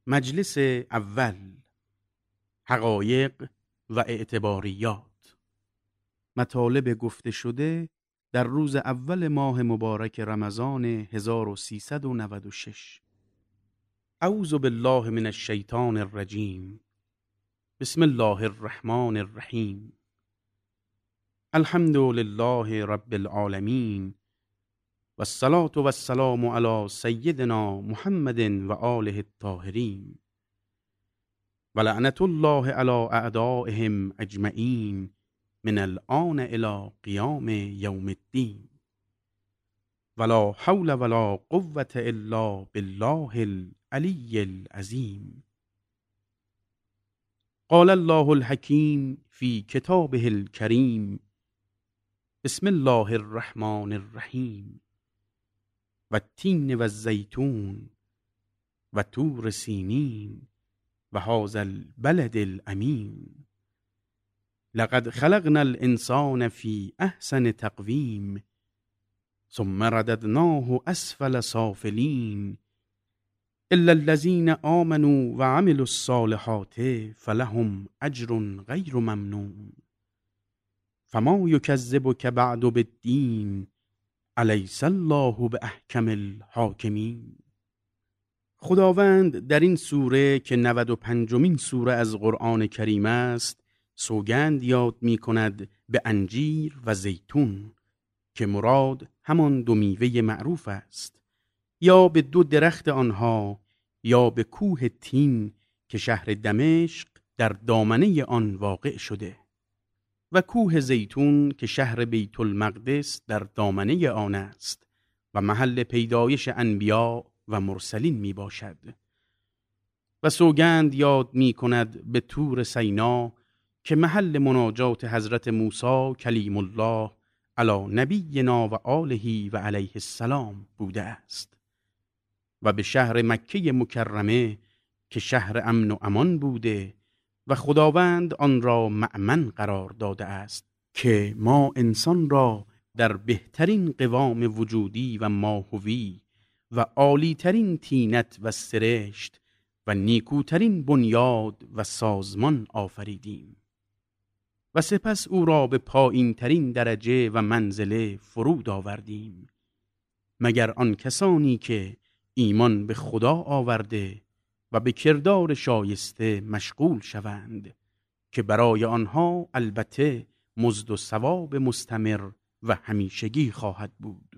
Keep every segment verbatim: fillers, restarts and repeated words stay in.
مجلس اول، حقایق و اعتباریات. مطالب گفته شده در روز اول ماه مبارک رمضان هزار و سیصد و نود و شش. اعوذ بالله من الشیطان الرجیم. بسم الله الرحمن الرحیم. الحمد لله رب العالمین و الصلاة و السلام علی سیدنا محمد و آله الطاهرین و لعنت الله علی اعدائهم اجمعین من الآن الی قیام یوم الدین ولا حول ولا قوة الا بالله العلی العظیم. قال الله الحکیم فی کتابه الکریم. بسم الله الرحمن الرحیم. و التین و الزیتون و طور سینین و هذا البلد الامین. لقد خلقنا الانسان فی احسن تقویم ثم رددناه اسفل سافلین الا الذین آمنوا و عملوا الصالحات فلهم اجر غیر ممنون فما یکذبک بعد بالدین الیس الله باحکم الحاکمین. خداوند در این سوره که نود و پنجمین سوره از قرآن کریم است سوگند یاد می کند به انجیر و زیتون که مراد همان دو میوه معروف است، یا به دو درخت آنها، یا به کوه تین که شهر دمشق در دامنه آن واقع شده و کوه زیتون که شهر بیت المقدس در دامنه آن است و محل پیدایش انبیا و مرسلین می باشد. و سوگند یاد می کند به طور سینا که محل مناجات حضرت موسی کلیم الله علی نبینا و آله و علیه السلام بوده است و به شهر مکه مکرمه که شهر امن و امان بوده و خداوند آن را مأمن قرار داده است که ما انسان را در بهترین قوام وجودی و ماهوی و عالیترین طینت و سرشت و نیکوترین بنیاد و سازمان آفریدیم و سپس او را به پایین ترین درجه و منزله فرود آوردیم مگر آن کسانی که ایمان به خدا آورده و به کردار شایسته مشغول شوند که برای آنها البته مزد و ثواب مستمر و همیشگی خواهد بود.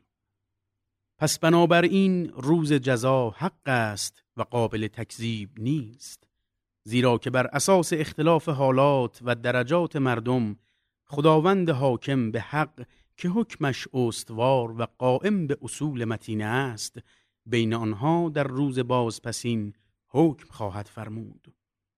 پس بنابراین روز جزا حق است و قابل تکذیب نیست، زیرا که بر اساس اختلاف حالات و درجات مردم خداوند حاکم به حق که حکمش استوار و قائم به اصول متینه است بین آنها در روز بازپسین حکم خواهد فرمود.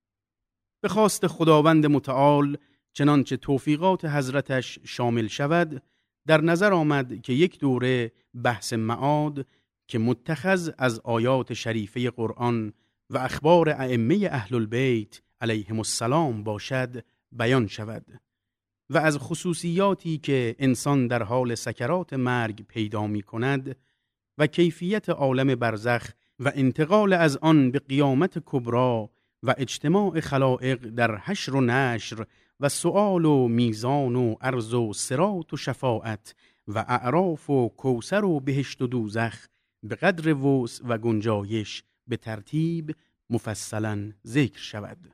به خواست خداوند متعال چنانچه توفیقات حضرتش شامل شود در نظر آمد که یک دوره بحث معاد که متخذ از آیات شریفه قرآن و اخبار ائمه اهل البیت علیهم السلام باشد بیان شود و از خصوصیاتی که انسان در حال سکرات مرگ پیدا می کند و کیفیت عالم برزخ و انتقال از آن به قیامت کبرا و اجتماع خلائق در حشر و نشر و سؤال و میزان و عرض و صراط و شفاعت و اعراف و کوثر و بهشت و دوزخ به قدر وسع و گنجایش به ترتیب مفصلا ذکر شود.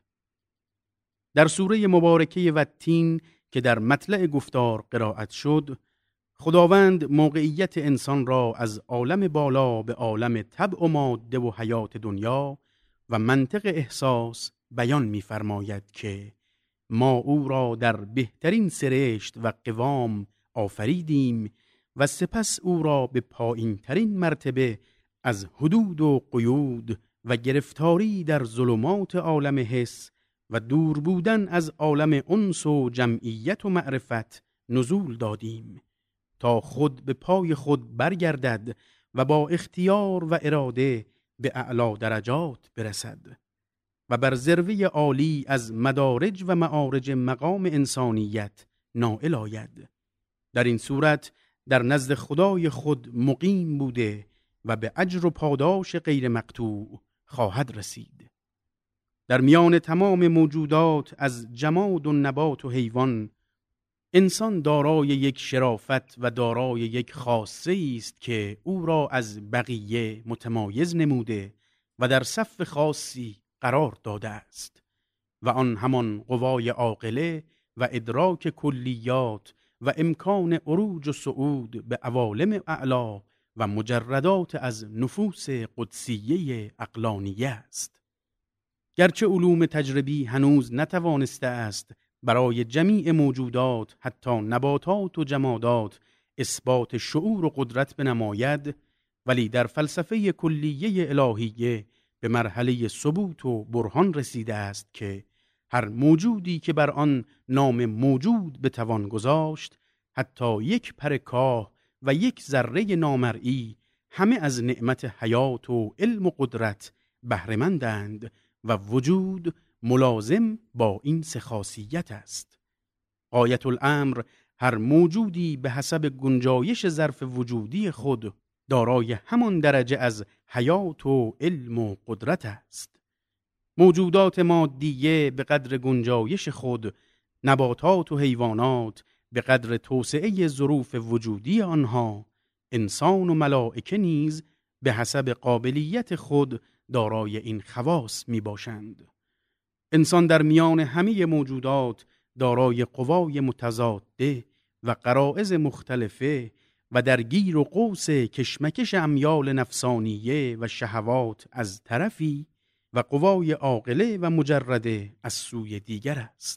در سوره مبارکه و التین که در مطلع گفتار قرائت شد، خداوند موقعیت انسان را از عالم بالا به عالم طبع و ماده و حیات دنیا و منطق احساس بیان می‌فرماید که ما او را در بهترین سرشت و قوام آفریدیم و سپس او را به پایین ترین مرتبه از حدود و قیود و گرفتاری در ظلمات عالم حس و دور بودن از عالم انس و جمعیت و معرفت نزول دادیم تا خود به پای خود برگردد و با اختیار و اراده به اعلی درجات برسد و بر ذروه عالی از مدارج و معارج مقام انسانیت نائل آید. در این صورت در نزد خدای خود مقیم بوده و به اجر و پاداش غیر مقطوع خواهد رسید. در میان تمام موجودات از جماد و نبات و حیوان، انسان دارای یک شرافت و دارای یک خاصه است که او را از بقیه متمایز نموده و در صف خاصی قرار داده است و آن همان قوای عاقله و ادراک کلیات و امکان عروج و صعود به عوالم اعلا و مجردات از نفوس قدسیه عقلانیه است. گرچه علوم تجربی هنوز نتوانسته است برای جمیع موجودات حتی نباتات و جمادات اثبات شعور و قدرت بنماید، ولی در فلسفه کلیه الهیه به مرحله ثبوت و برهان رسیده است که هر موجودی که بر آن نام موجود بتوان گذاشت، حتی یک پر کاه و یک ذره نامرئی، همه از نعمت حیات و علم و قدرت بهره‌مندند و وجود ملازم با این سه خاصیت است. غایت الامر هر موجودی به حسب گنجایش ظرف وجودی خود دارای همان درجه از حیات و علم و قدرت است. موجودات مادیه به قدر گنجایش خود، نباتات و حیوانات به قدر توسعه ظروف وجودی آنها، انسان و ملائکه نیز به حسب قابلیت خود دارای این خواص می باشند. انسان در میان همه موجودات دارای قوای متضاده و غرایز مختلفه و در گیر و قوس کشمکش امیال نفسانیه و شهوات از طرفی و قوای عاقله و مجرده از سوی دیگر است.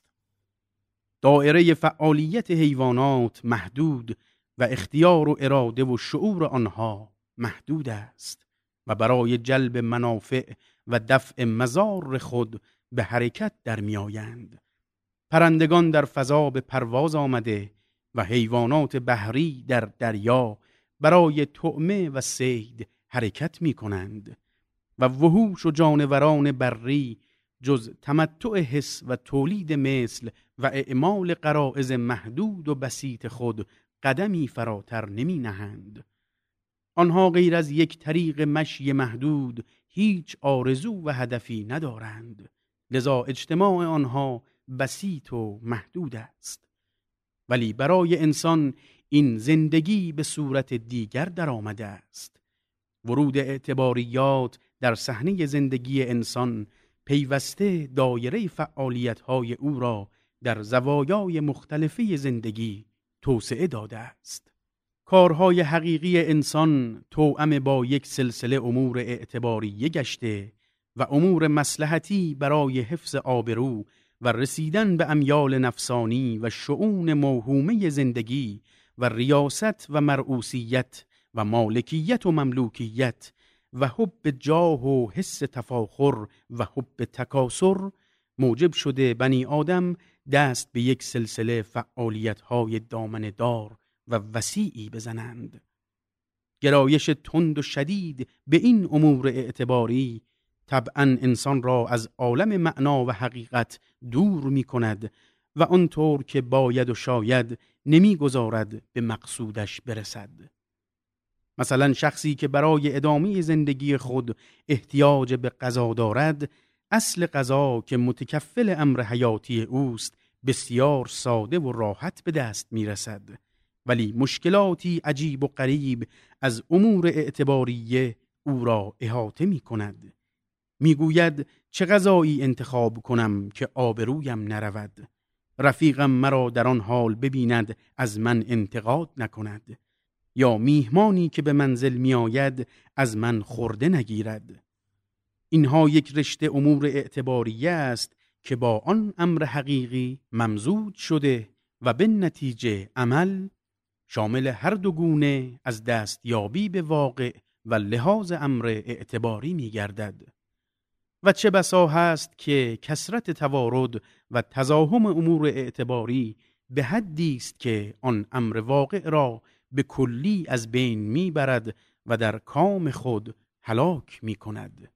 دائره فعالیت حیوانات محدود و اختیار و اراده و شعور آنها محدود است و برای جلب منافع و دفع مضار خود به حرکت در می آیند. پرندگان در فضا به پرواز آمده و حیوانات بحری در دریا برای طعمه و صید حرکت می کنند و وحوش و جانوران بری جز تمتع حس و تولید مثل و اعمال غرایز محدود و بسیط خود قدمی فراتر نمی نهند. آنها غیر از یک طریق مشی محدود هیچ آرزو و هدفی ندارند، لذا اجتماع آنها بسیط و محدود است. ولی برای انسان این زندگی به صورت دیگر در آمده است. ورود اعتباریات در صحنه زندگی انسان پیوسته دایره فعالیت‌های او را در زوایای مختلفه زندگی توسعه داده است. کارهای حقیقی انسان توأم با یک سلسله امور اعتباریه گشته و امور مصلحتی برای حفظ آبرو و رسیدن به امیال نفسانی و شؤون موهومه زندگی و ریاست و مرئوسیت و مالکیت و مملوکیت و حب جاه و حس تفاخر و حب تکاسر موجب شده بنی آدم دست به یک سلسله فعالیت‌های دامنه دار و وسیعی بزنند. گرایش تند و شدید به این امور اعتباری طبعاً انسان را از عالم معنا و حقیقت دور می کند و آنطور که باید و شاید نمی گذارد به مقصودش برسد. مثلا شخصی که برای ادامه زندگی خود احتیاج به غذا دارد، اصل غذا که متکفل امر حیاتی اوست بسیار ساده و راحت به دست می رسد، ولی مشکلاتی عجیب و غریب از امور اعتباریه او را احاطه می کند. می گوید چه غذایی انتخاب کنم که آبرویم نرود، رفیقم مرا در آن حال ببیند از من انتقاد نکند، یا میهمانی که به منزل می آید از من خورده نگیرد. اینها یک رشته امور اعتباریه است که با آن امر حقیقی ممزوج شده و به نتیجه عمل شامل هر دو گونه از دستیابی به واقع و لحاظ امر اعتباری می گردد. و چه بسا هست که کثرت توارد و تزاحم امور اعتباری به حدی است که آن امر واقع را به کلی از بین می برد و در کام خود هلاک می کند.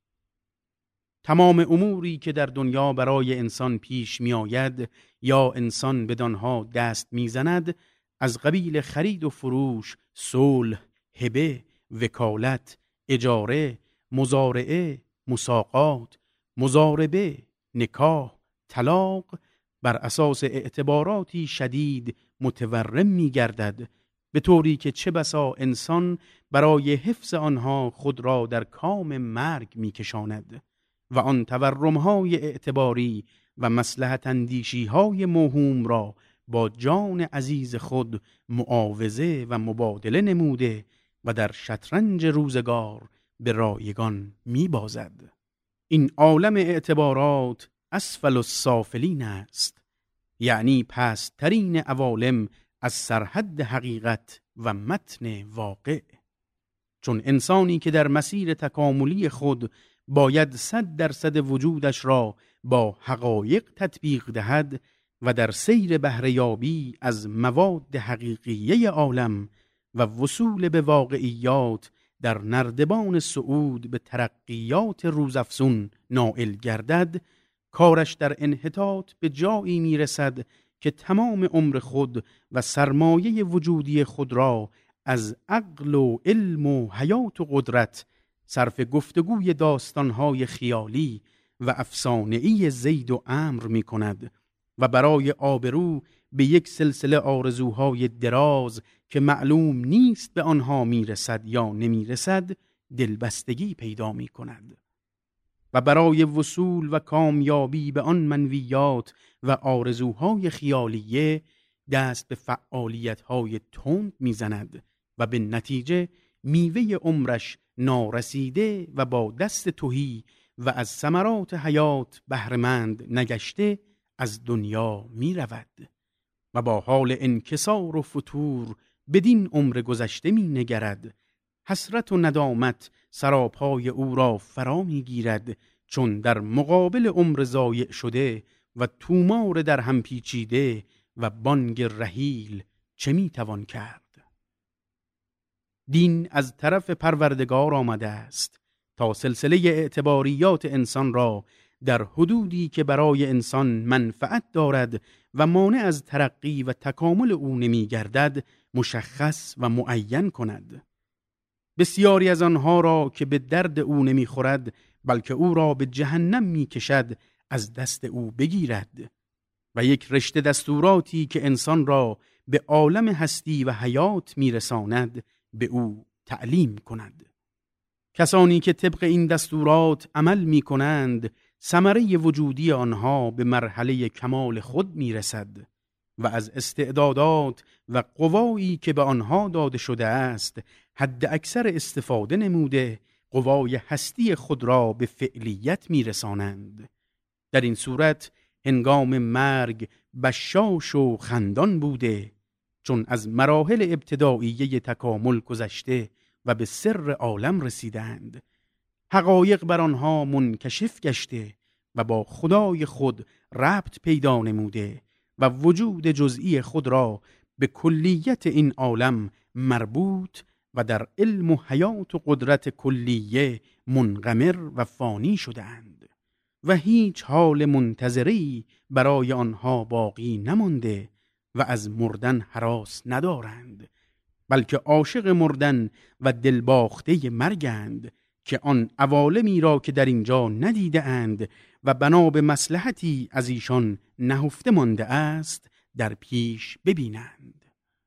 تمام اموری که در دنیا برای انسان پیش می آید یا انسان بدانها دست می زند، از قبیل خرید و فروش، صلح، هبه، وکالت، اجاره، مزارعه، مساقات، مزاربه، نکاح، طلاق بر اساس اعتباراتی شدید متورم می گردد، به طوری که چه بسا انسان برای حفظ آنها خود را در کام مرگ می کشاند و آن تورم‌های اعتباری و مصلحت اندیشی‌های موهوم را با جان عزیز خود معاوضه و مبادله نموده و در شطرنج روزگار به رایگان می بازد. این عالم اعتبارات اسفل السافلین است، یعنی پست‌ترین عوالم از سرحد حقیقت و متن واقع. چون انسانی که در مسیر تکاملی خود باید صد درصد وجودش را با حقایق تطبیق دهد و در سیر بهره‌یابی از مواد حقیقیه عالم و وصول به واقعیات در نردبان صعود به ترقیات روزافزون نائل گردد، کارش در انحطاط به جایی میرسد که تمام عمر خود و سرمایه وجودی خود را از عقل و علم و حیات و قدرت صرف گفتگوی داستانهای خیالی و افسانه‌ای زید و عمرو می کند و برای آبرو به یک سلسله آرزوهای دراز که معلوم نیست به آنها میرسد یا نمیرسد دلبستگی پیدا می کند و برای وصول و کامیابی به آن منویات و آرزوهای خیالیه دست به فعالیت‌های تند میزند و به نتیجه میوه عمرش نارسیده و با دست تهی و از ثمرات حیات بهره‌مند نگشته از دنیا می رود و با حال انکسار و فتور بدین عمر گذشته می نگرد. حسرت و ندامت سراپای او را فرا می گیرد، چون در مقابل عمر ضایع شده و تومار در هم پیچیده و بانگ رحیل چه می توان کرد؟ دین از طرف پروردگار آمده است تا سلسله اعتباریات انسان را در حدودی که برای انسان منفعت دارد و مانع از ترقی و تکامل او نمی گردد مشخص و معین کند. بسیاری از آنها را که به درد او نمی خورد بلکه او را به جهنم می کشد از دست او بگیرد و یک رشته دستوراتی که انسان را به عالم هستی و حیات می رساند به او تعلیم کند. کسانی که طبق این دستورات عمل می کنند ثمره وجودی آنها به مرحله کمال خود می رسد و از استعدادات و قوایی که به آنها داده شده است حد اکثر استفاده نموده قوای هستی خود را به فعلیت می رسانند. در این صورت هنگام مرگ بشاش و خندان بوده، چون از مراحل ابتداییه تکامل گذشته و به سر عالم رسیدند. حقایق بر آنها منکشف گشته و با خدای خود ربط پیدا نموده و وجود جزئی خود را به کلیت این عالم مربوط و در علم و حیات و قدرت کلیه منغمر و فانی شدند و هیچ حال منتظری برای آنها باقی نمانده و از مردن هراس ندارند، بلکه عاشق مردن و دلباخته مرگند که آن عوالمی را که در اینجا ندیده اند و بنا به مصلحتی از ایشان نهفته مانده است در پیش ببینند.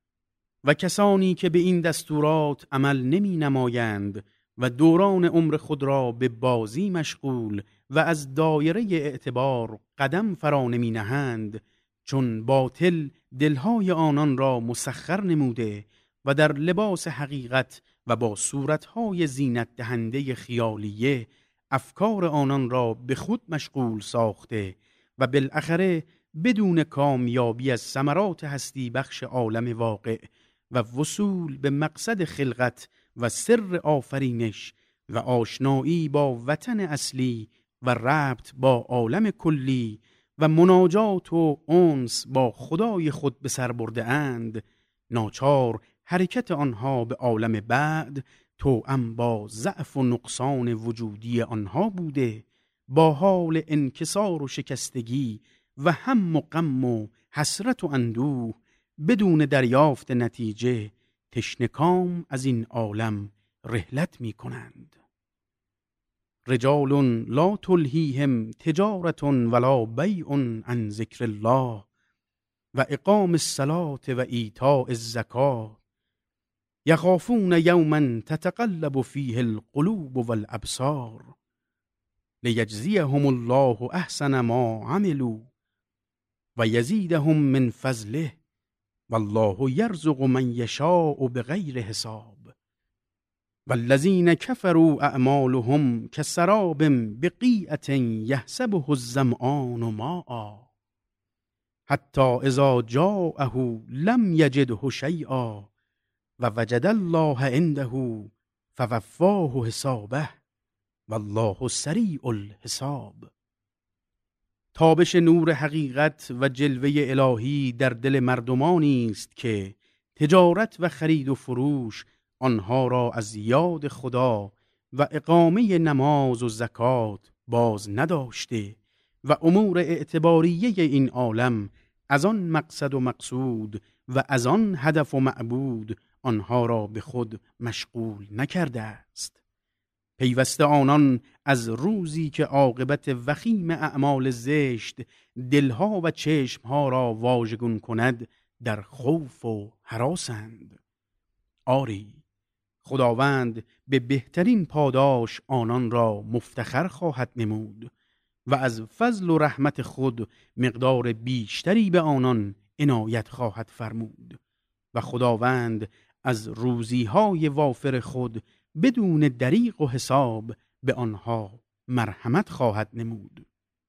و کسانی که به این دستورات عمل نمی نمایند و دوران عمر خود را به بازی مشغول و از دایره اعتبار قدم فرا نمی نهند، چون باطل دلهای آنان را مسخر نموده و در لباس حقیقت و با صورتهای زینت دهنده خیالیه افکار آنان را به خود مشغول ساخته و بالاخره بدون کامیابی از ثمرات هستی بخش عالم واقع و وصول به مقصد خلقت و سر آفرینش و آشنایی با وطن اصلی و ربط با عالم کلی و مناجات و انس با خدای خود به سر برده اند، ناچار حرکت آنها به عالم بعد توأم با ضعف و نقصان وجودی آنها بوده، با حال انکسار و شکستگی و هم و غم و حسرت و اندوه بدون دریافت نتیجه تشنکام از این عالم رحلت می کنند. رجال لا تلهیهم تجارة ولا بیع عن ذکر الله و اقام الصلاة و ایتاء الزکاة یخافون یوما تتقلب فیه القلوب والابصار لیجزیهم الله احسن ما عملوا و یزیدهم من فضله والله یرزق من یشاء بغیر حساب والذین کفروا اعمالهم کسراب بقیعة یحسبه الظمآن ماء حتی اذا جاءه لم یجده شیئا و وجد الله عنده فوفاه حسابه والله سریع الحساب. تابش نور حقیقت و جلوه الهی در دل مردمانی است که تجارت و خرید و فروش آنها را از یاد خدا و اقامه نماز و زکات باز نداشته و امور اعتباریه این عالم از آن مقصد و مقصود و از آن هدف و معبود آنها را به خود مشغول نکرده است. پیوسته آنان از روزی که عاقبت وخیم اعمال زشت دلها و چشمها را واژگون کند در خوف و هراسند. آری، خداوند به بهترین پاداش آنان را مفتخر خواهد نمود و از فضل و رحمت خود مقدار بیشتری به آنان عنایت خواهد فرمود و خداوند از روزیهای وافر خود بدون دریغ و حساب به آنها مرحمت خواهد نمود.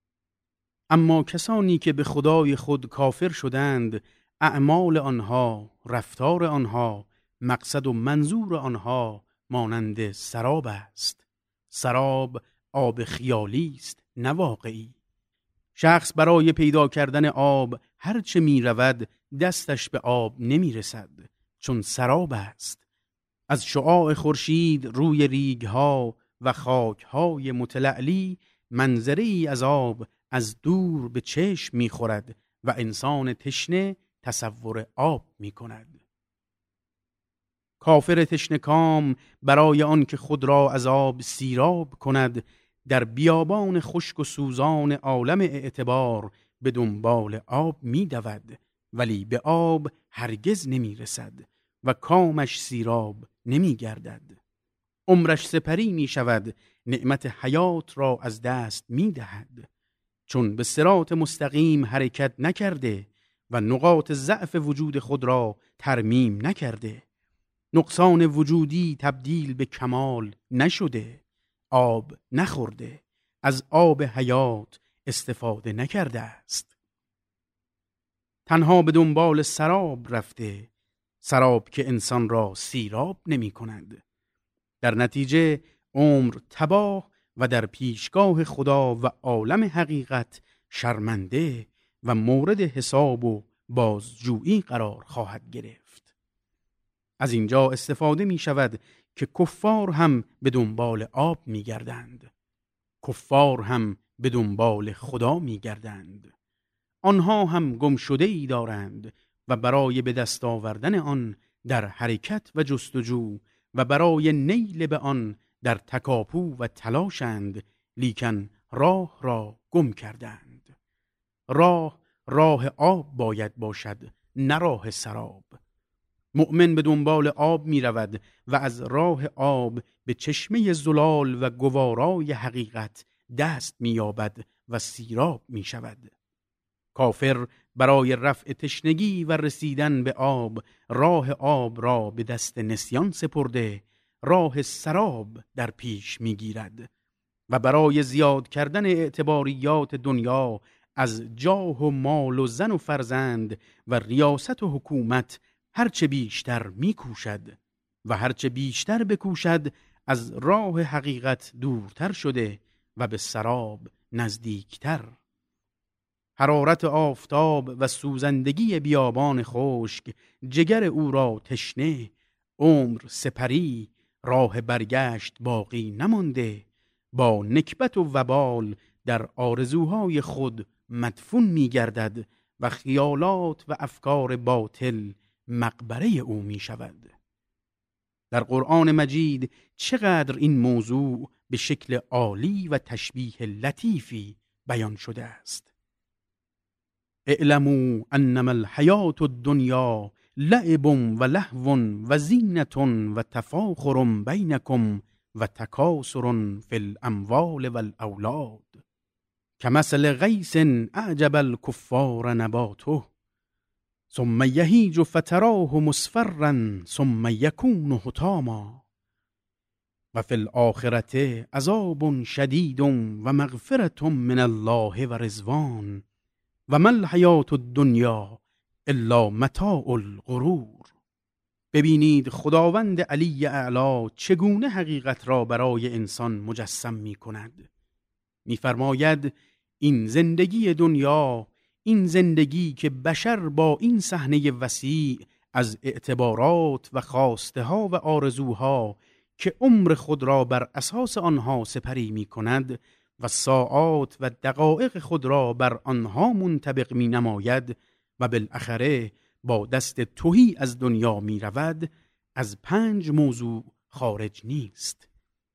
اما کسانی که به خدای خود کافر شدند، اعمال آنها، رفتار آنها، مقصد و منظور آنها مانند سراب است. سراب آب خیالی است، نه واقعی. شخص برای پیدا کردن آب هرچه می رود دستش به آب نمی رسد، چون سراب است. از شعاع خورشید روی ریگها و خاکهای متلألی منظری از آب از دور به چشم می خورد و انسان تشنه تصور آب می کند. کافر تشنه‌کام برای آن که خود را از آب سیراب کند در بیابان خشک و سوزان عالم اعتبار به دنبال آب می دود، ولی به آب هرگز نمی رسد و کامش سیراب نمی گردد. عمرش سپری می شود، نعمت حیات را از دست می دهد، چون به صراط مستقیم حرکت نکرده و نقاط ضعف وجود خود را ترمیم نکرده. نقصان وجودی تبدیل به کمال نشده، آب نخورده، از آب حیات استفاده نکرده است. تنها به دنبال سراب رفته، سراب که انسان را سیراب نمی کند. در نتیجه عمر تباه و در پیشگاه خدا و عالم حقیقت شرمنده و مورد حساب و بازجویی قرار خواهد گرفت. از اینجا استفاده می شود که کفار هم به دنبال آب می گردند. کفار هم به دنبال خدا می گردند. آنها هم گم شده ای دارند و برای به دست آوردن آن در حرکت و جستجو و برای نیل به آن در تکاپو و تلاشند، لیکن راه را گم کردند. راه راه آب باید باشد، نه راه سراب. مؤمن به دنبال آب می رود و از راه آب به چشمه زلال و گوارای حقیقت دست می یابد و سیراب می شود. کافر برای رفع تشنگی و رسیدن به آب راه آب را به دست نسیان سپرده، راه سراب در پیش می گیرد و برای زیاد کردن اعتباریات دنیا از جاه و مال و زن و فرزند و ریاست و حکومت هرچه بیشتر می کوشد و هرچه بیشتر بکوشد از راه حقیقت دورتر شده و به سراب نزدیکتر. حرارت آفتاب و سوزندگی بیابان خشک جگر او را تشنه، عمر سپری، راه برگشت باقی نمانده، با نکبت و وبال در آرزوهای خود مدفون می گردد و خیالات و افکار باطل مقبره او می شود. در قرآن مجید چقدر این موضوع به شکل عالی و تشبیه لطیفی بیان شده است. اعلموا انما الحیات الدنیا لعب و لهو و زینة و تفاخر بینکم و تکاثر فی الاموال والاولاد کمثل غیث اعجب الکفار نباته ثم یهیج فتراه مصفرا ثم یکون حطاما و فی الآخرة عذاب شدید و مغفرة من الله و رضوان و ما الحیات الدنیا الا متاع الغرور. ببینید خداوند علی اعلی چگونه حقیقت را برای انسان مجسم می کند. می فرماید این زندگی دنیا، این زندگی که بشر با این صحنه وسیع از اعتبارات و خواسته ها و آرزوها که عمر خود را بر اساس آنها سپری می کند و ساعات و دقایق خود را بر آنها منطبق می نماید و بالاخره با دست تهی از دنیا می رود، از پنج موضوع خارج نیست.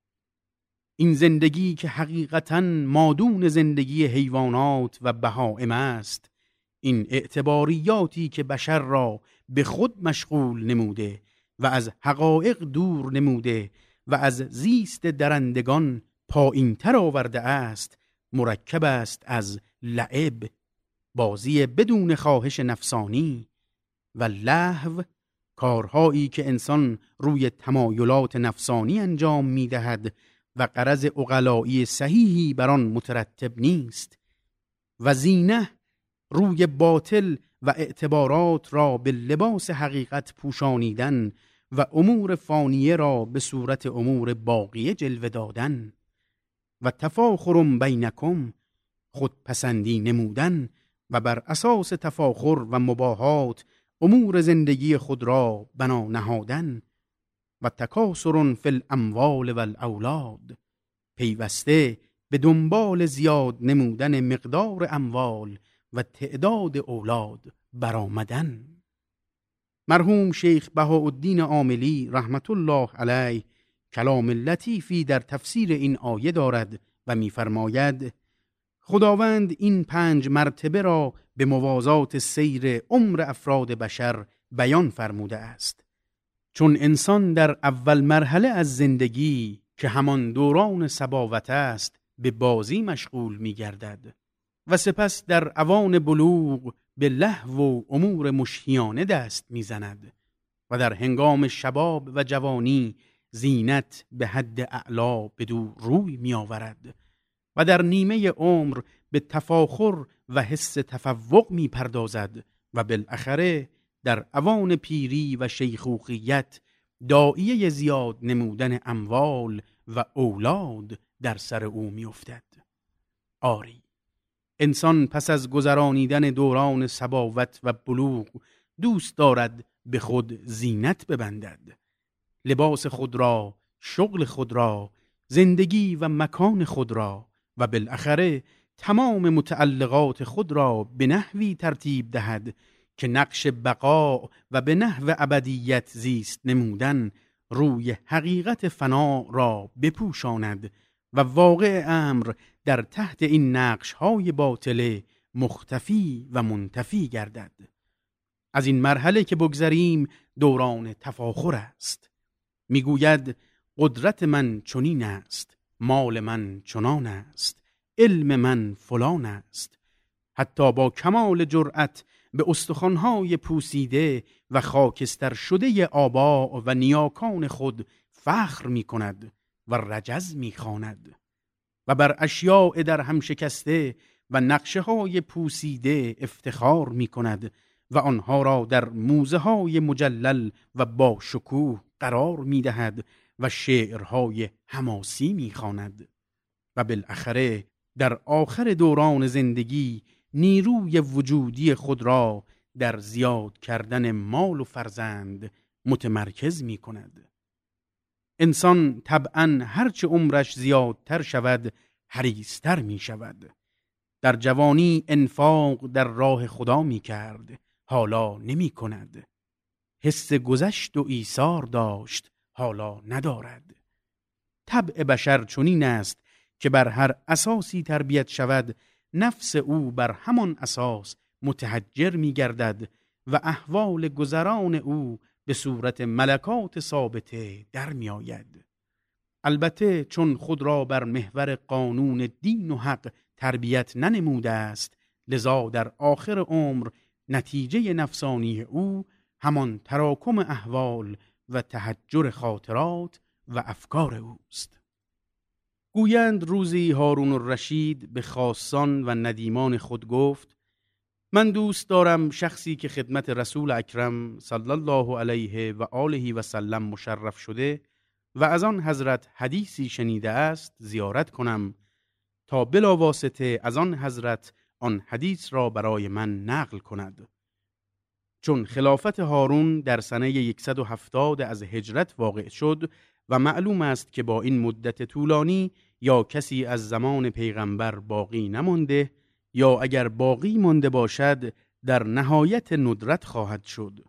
این زندگی که حقیقتاً مادون زندگی حیوانات و بهائم است، این اعتباریاتی که بشر را به خود مشغول نموده و از حقایق دور نموده و از زیست درندگان پایین تر آورده است، مرکب است از لعب، بازی بدون خواهش نفسانی، و لهو، کارهایی که انسان روی تمایلات نفسانی انجام می دهد و غرض عقلایی صحیحی بر آن مترتب نیست، و زینه، روی باطل و اعتبارات را به لباس حقیقت پوشانیدن و امور فانیه را به صورت امور باقیه جلوه دادن، و تفاخر بینکم، خودپسندی نمودن و بر اساس تفاخر و مباهات امور زندگی خود را بنا نهادن، و تکاثر فی الاموال والاولاد، پیوسته به دنبال زیاد نمودن مقدار اموال و تعداد اولاد برآمدن. مرحوم شیخ بهاءالدین عاملی رحمت الله علیه کلام لطیفی در تفسیر این آیه دارد و می‌فرماید خداوند این پنج مرتبه را به موازات سیر عمر افراد بشر بیان فرموده است. چون انسان در اول مرحله از زندگی که همان دوران صباوت است به بازی مشغول می گردد و سپس در اوان بلوغ به لهو و امور مشهیانه دست می زند و در هنگام شباب و جوانی زینت به حد اعلا بدو روی می آورد و در نیمه عمر به تفاخر و حس تفوق می پردازد و بالاخره در اوان پیری و شیخوخیت داعیه زیاد نمودن اموال و اولاد در سر او می افتد. آری، انسان پس از گذرانیدن دوران صباوت و بلوغ دوست دارد به خود زینت ببندد، لباس خود را، شغل خود را، زندگی و مکان خود را و بالاخره تمام متعلقات خود را به نحوی ترتیب دهد که نقش بقا و به نحو ابدیت زیست نمودن روی حقیقت فنا را بپوشاند و واقع امر در تحت این نقش‌های باطله مختفی و منتفی گردد. از این مرحله که بگذریم دوران تفاخر است. میگوید قدرت من چنین است، مال من چنان است، علم من فلان است. حتی با کمال جرأت به استخوان‌های پوسیده و خاکستر شده آبا و نیاکان خود فخر می کند و رجز می خواند و بر اشیاء در هم شکسته و نقشه های پوسیده افتخار می کند و آنها را در موزه های مجلل و با شکوه قرار می دهد و شعرهای حماسی می خواند و بالاخره در آخر دوران زندگی نیروی وجودی خود را در زیاد کردن مال و فرزند متمرکز می کند. انسان طبعاً هرچه عمرش زیادتر شود حریصتر می شود. در جوانی انفاق در راه خدا می کرد، حالا نمی کند. حس گذشت و ایثار داشت، حالا ندارد. طبع بشر چنین است که بر هر اساسی تربیت شود، نفس او بر همان اساس متحجر می گردد و احوال گذران او به صورت ملکات ثابته در می آید. البته چون خود را بر محور قانون دین و حق تربیت ننموده است، لذا در آخر عمر نتیجه نفسانی او همان تراکم احوال و تحجر خاطرات و افکار اوست. گویند روزی هارون الرشید به خاصان و ندیمان خود گفت: من دوست دارم شخصی که خدمت رسول اکرم صلی الله علیه و آله و سلم مشرف شده و از آن حضرت حدیثی شنیده است زیارت کنم تا بلا واسطه از آن حضرت آن حدیث را برای من نقل کند. چون خلافت هارون در سنه صد و هفتاد از هجرت واقع شد و معلوم است که با این مدت طولانی یا کسی از زمان پیغمبر باقی نمانده یا اگر باقی مانده باشد در نهایت ندرت خواهد شد.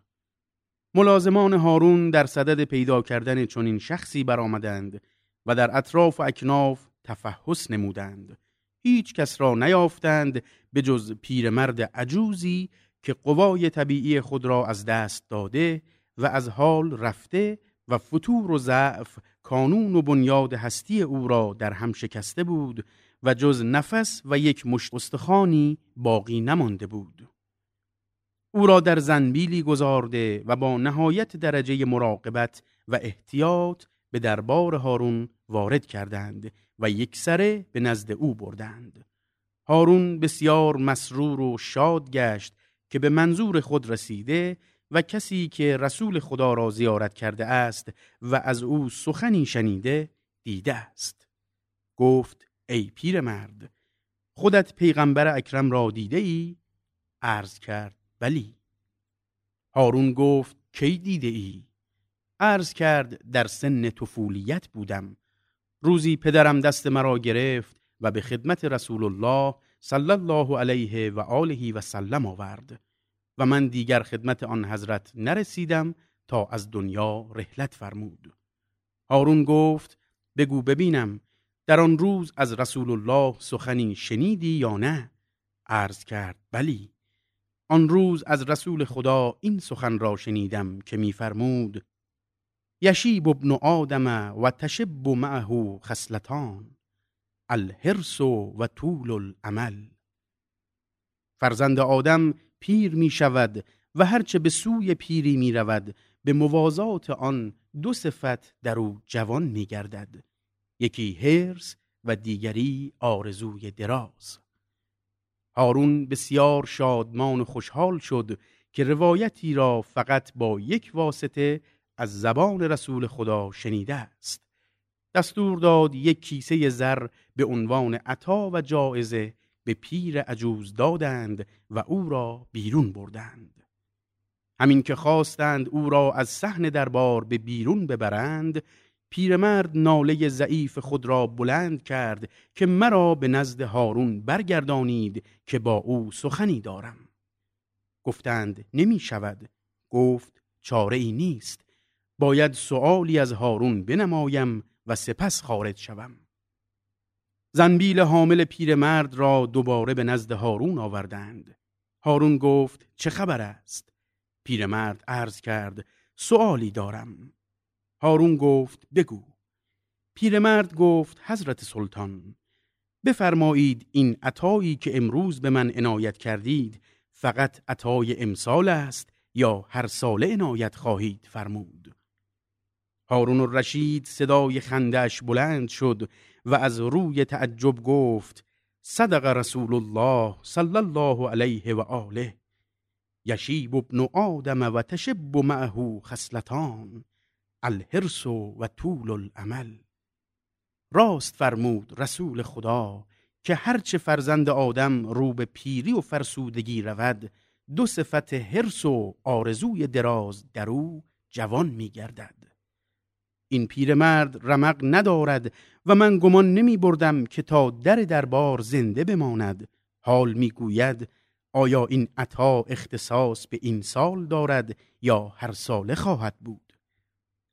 ملازمان هارون در صدد پیدا کردن چنین شخصی برآمدند و در اطراف و اکناف تفحص نمودند. هیچ کس را نیافتند به جز پیرمرد عجوزی که قوای طبیعی خود را از دست داده و از حال رفته و فتور و ضعف کانون و بنیاد هستی او را در هم شکسته بود و جز نفس و یک مشت استخوانی باقی نمانده بود. او را در زنبیلی گذارده و با نهایت درجه مراقبت و احتیاط به دربار هارون وارد کردند و یکسره به نزد او بردند. هارون بسیار مسرور و شاد گشت که به منظور خود رسیده و کسی که رسول خدا را زیارت کرده است و از او سخنی شنیده دیده است. گفت: ای پیرمرد، خودت پیغمبر اکرم را دیده ای؟ عرض کرد: بلی. هارون گفت: کی دیده ای؟ عرض کرد: در سن طفولیت بودم. روزی پدرم دست مرا گرفت و به خدمت رسول الله صلی الله علیه و آله و سلم آورد و من دیگر خدمت آن حضرت نرسیدم تا از دنیا رحلت فرمود. هارون گفت: بگو ببینم در آن روز از رسول الله سخنی شنیدی یا نه؟ عرض کرد: بلی. آن روز از رسول خدا این سخن را شنیدم که می‌فرمود: یشیب ابن آدم و تشب معه خصلتان، الحرص و طول الامل. فرزند آدم پیر می شود و هرچه به سوی پیری می رود به موازات آن دو صفت در او جوان می گردد، یکی حرص و دیگری آرزوی دراز. هارون بسیار شادمان و خوشحال شد که روایتی را فقط با یک واسطه از زبان رسول خدا شنیده است. دستور داد یک کیسه زر به عنوان عطا و جایزه به پیر عجوز دادند و او را بیرون بردند. همین که خواستند او را از صحن دربار به بیرون ببرند، پیرمرد ناله ضعیف خود را بلند کرد که مرا به نزد هارون برگردانید که با او سخنی دارم. گفتند: نمی شود. گفت: چاره ای نیست، باید سؤالی از هارون بنمایم و سپس خارج شوم. زنبیل حامل پیرمرد را دوباره به نزد هارون آوردند. هارون گفت: چه خبر است؟ پیرمرد عرض کرد: سؤالی دارم. هارون گفت: بگو. پیرمرد گفت: حضرت سلطان، بفرمایید این عطایی که امروز به من عنایت کردید فقط عطای امسال است یا هر ساله عنایت خواهید فرمود؟ هارون الرشید صدای خنده‌اش بلند شد و از روی تعجب گفت: صدق رسول الله صلی الله علیه و آله، یشیب ابن آدم و تشب معه خصلتان، الحرص و طول الامل. راست فرمود رسول خدا که هرچه فرزند آدم رو به پیری و فرسودگی رود، دو صفت حرص و آرزوی دراز در او جوان می گردد. این پیرمرد رمق ندارد و من گمان نمی بردم که تا در دربار زنده بماند. حال می گوید: آیا این عطا اختصاص به این سال دارد یا هر ساله خواهد بود؟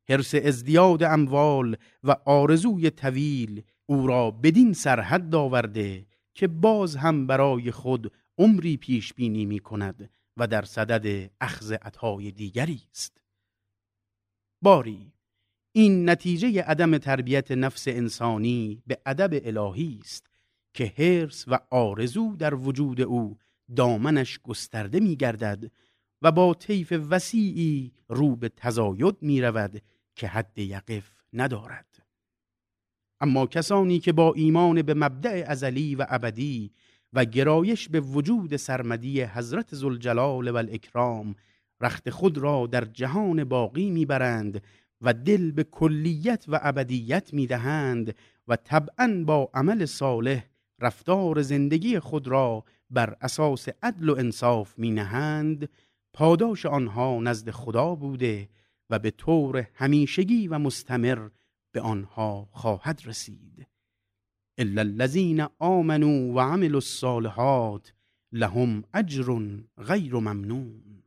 حرص ازدیاد اموال و آرزوی طویل او را بدین سرحد آورده که باز هم برای خود عمری پیش بینی می کند و در صدد اخذ عطای دیگری است. باری این نتیجه عدم تربیت نفس انسانی به ادب الهی است که حرص و آرزو در وجود او دامنش گسترده می گردد و با طیف وسیعی رو به تزاید می رود که حد یقف ندارد. اما کسانی که با ایمان به مبدأ ازلی و ابدی و گرایش به وجود سرمدی حضرت ذوالجلال و الاکرام رخت خود را در جهان باقی میبرند و دل به کلیت و ابدیت میدهند و طبعاً با عمل صالح رفتار زندگی خود را بر اساس عدل و انصاف مینهند، پاداش آنها نزد خدا بوده و به طور همیشگی و مستمر به آنها خواهد رسید. الا الذین آمنوا و عملوا الصالحات لهم اجر غیر ممنون.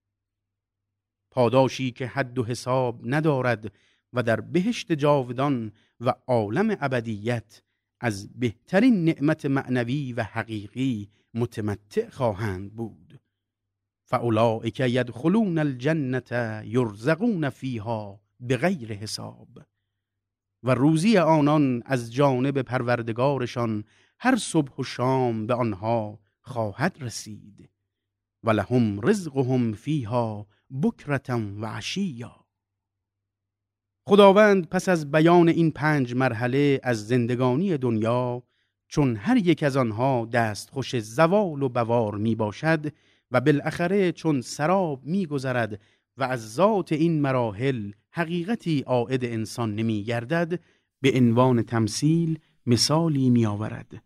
پاداشی که حد و حساب ندارد و در بهشت جاودان و عالم ابدیت از بهترین نعمت معنوی و حقیقی متمتع خواهند بود. فاولئک یدخلون الجنة یرزقون فیها بغیر حساب. و روزی آنان از جانب پروردگارشان هر صبح و شام به آنها خواهد رسید. و لهم رزقهم فیها بکرة و عشیا. خداوند پس از بیان این پنج مرحله از زندگانی دنیا، چون هر یک از آنها دستخوش زوال و بوار می باشد و بالاخره چون سراب می گذرد و از ذات این مراحل حقیقتی عائد انسان نمی گردد، به عنوان تمثیل مثالی می آورد.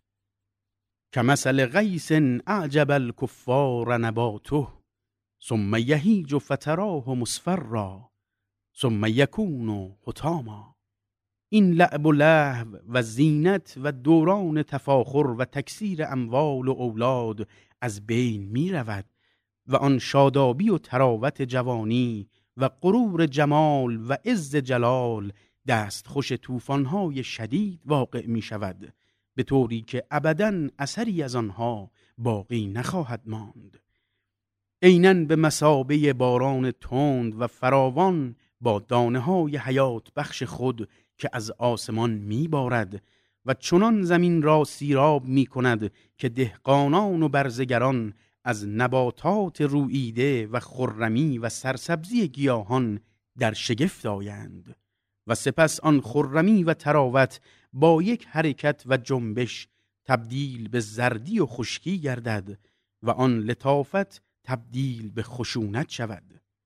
کمثل غیث اعجب الکفار نباته ثم یهیج فتراه مصفرا ثم یکون حطاما. این لعب و لهو و زینت و دوران تفاخر و تکثیر اموال و اولاد از بین می رود و آن شادابی و تراوت جوانی و غرور جمال و عز جلال دستخوش طوفان‌های شدید واقع می شود، به طوری که ابداً اثری از آنها باقی نخواهد ماند. عیناً به مثابه باران تند و فراوان با دانه‌های حیات بخش خود که از آسمان می بارد و چنان زمین را سیراب می کند که دهقانان و برزگران از نباتات روییده و خرمی و سرسبزی گیاهان در شگفت آیند و سپس آن خرمی و تراوت با یک حرکت و جنبش تبدیل به زردی و خشکی گردد و آن لطافت تبدیل به خشونت شود.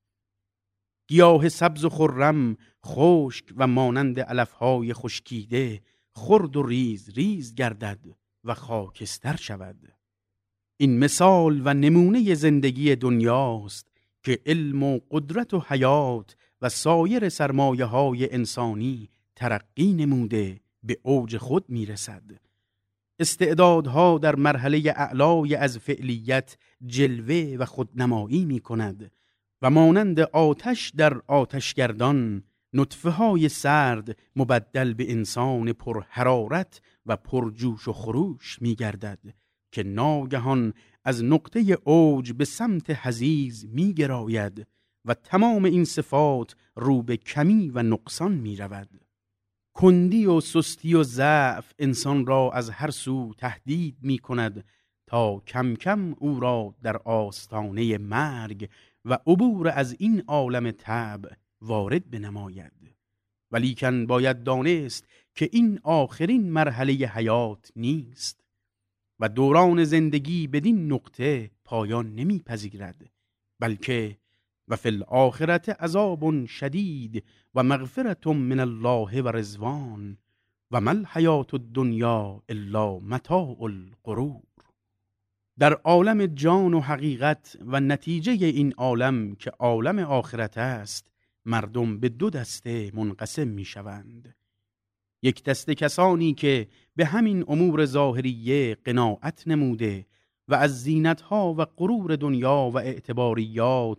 گیاه سبز و خرم خشک و مانند علفهای خشکیده خرد و ریز ریز گردد و خاکستر شود. این مثال و نمونه زندگی دنیاست که علم و قدرت و حیات و سایر سرمایه های انسانی ترقی نموده به اوج خود می رسد. استعدادها در مرحله اعلای از فعلیت جلوه و خودنمایی می کند و مانند آتش در آتشگردان نطفه های سرد مبدل به انسان پر حرارت و پر جوش و خروش می گردد که ناگهان از نقطه اوج به سمت حضیض می گراید و تمام این صفات رو به کمی و نقصان می رود. کندی و سستی و ضعف انسان را از هر سو تهدید می کند تا کم کم او را در آستانه مرگ و عبور از این عالم طبع وارد بنماید. ولیکن باید دانست که این آخرین مرحله حیات نیست و دوران زندگی بدین نقطه پایان نمی پذیرد، بلکه و فی الاخرة عذاب شدید و مغفرة من الله و رضوان و ما الحیاة الدنیا الا متاع الغرور. در عالم جان و حقیقت و نتیجه این عالم که عالم آخرت است، مردم به دو دسته منقسم می شوند. یک دسته کسانی که به همین امور ظاهریه قناعت نموده و از زینتها و غرور دنیا و اعتباریات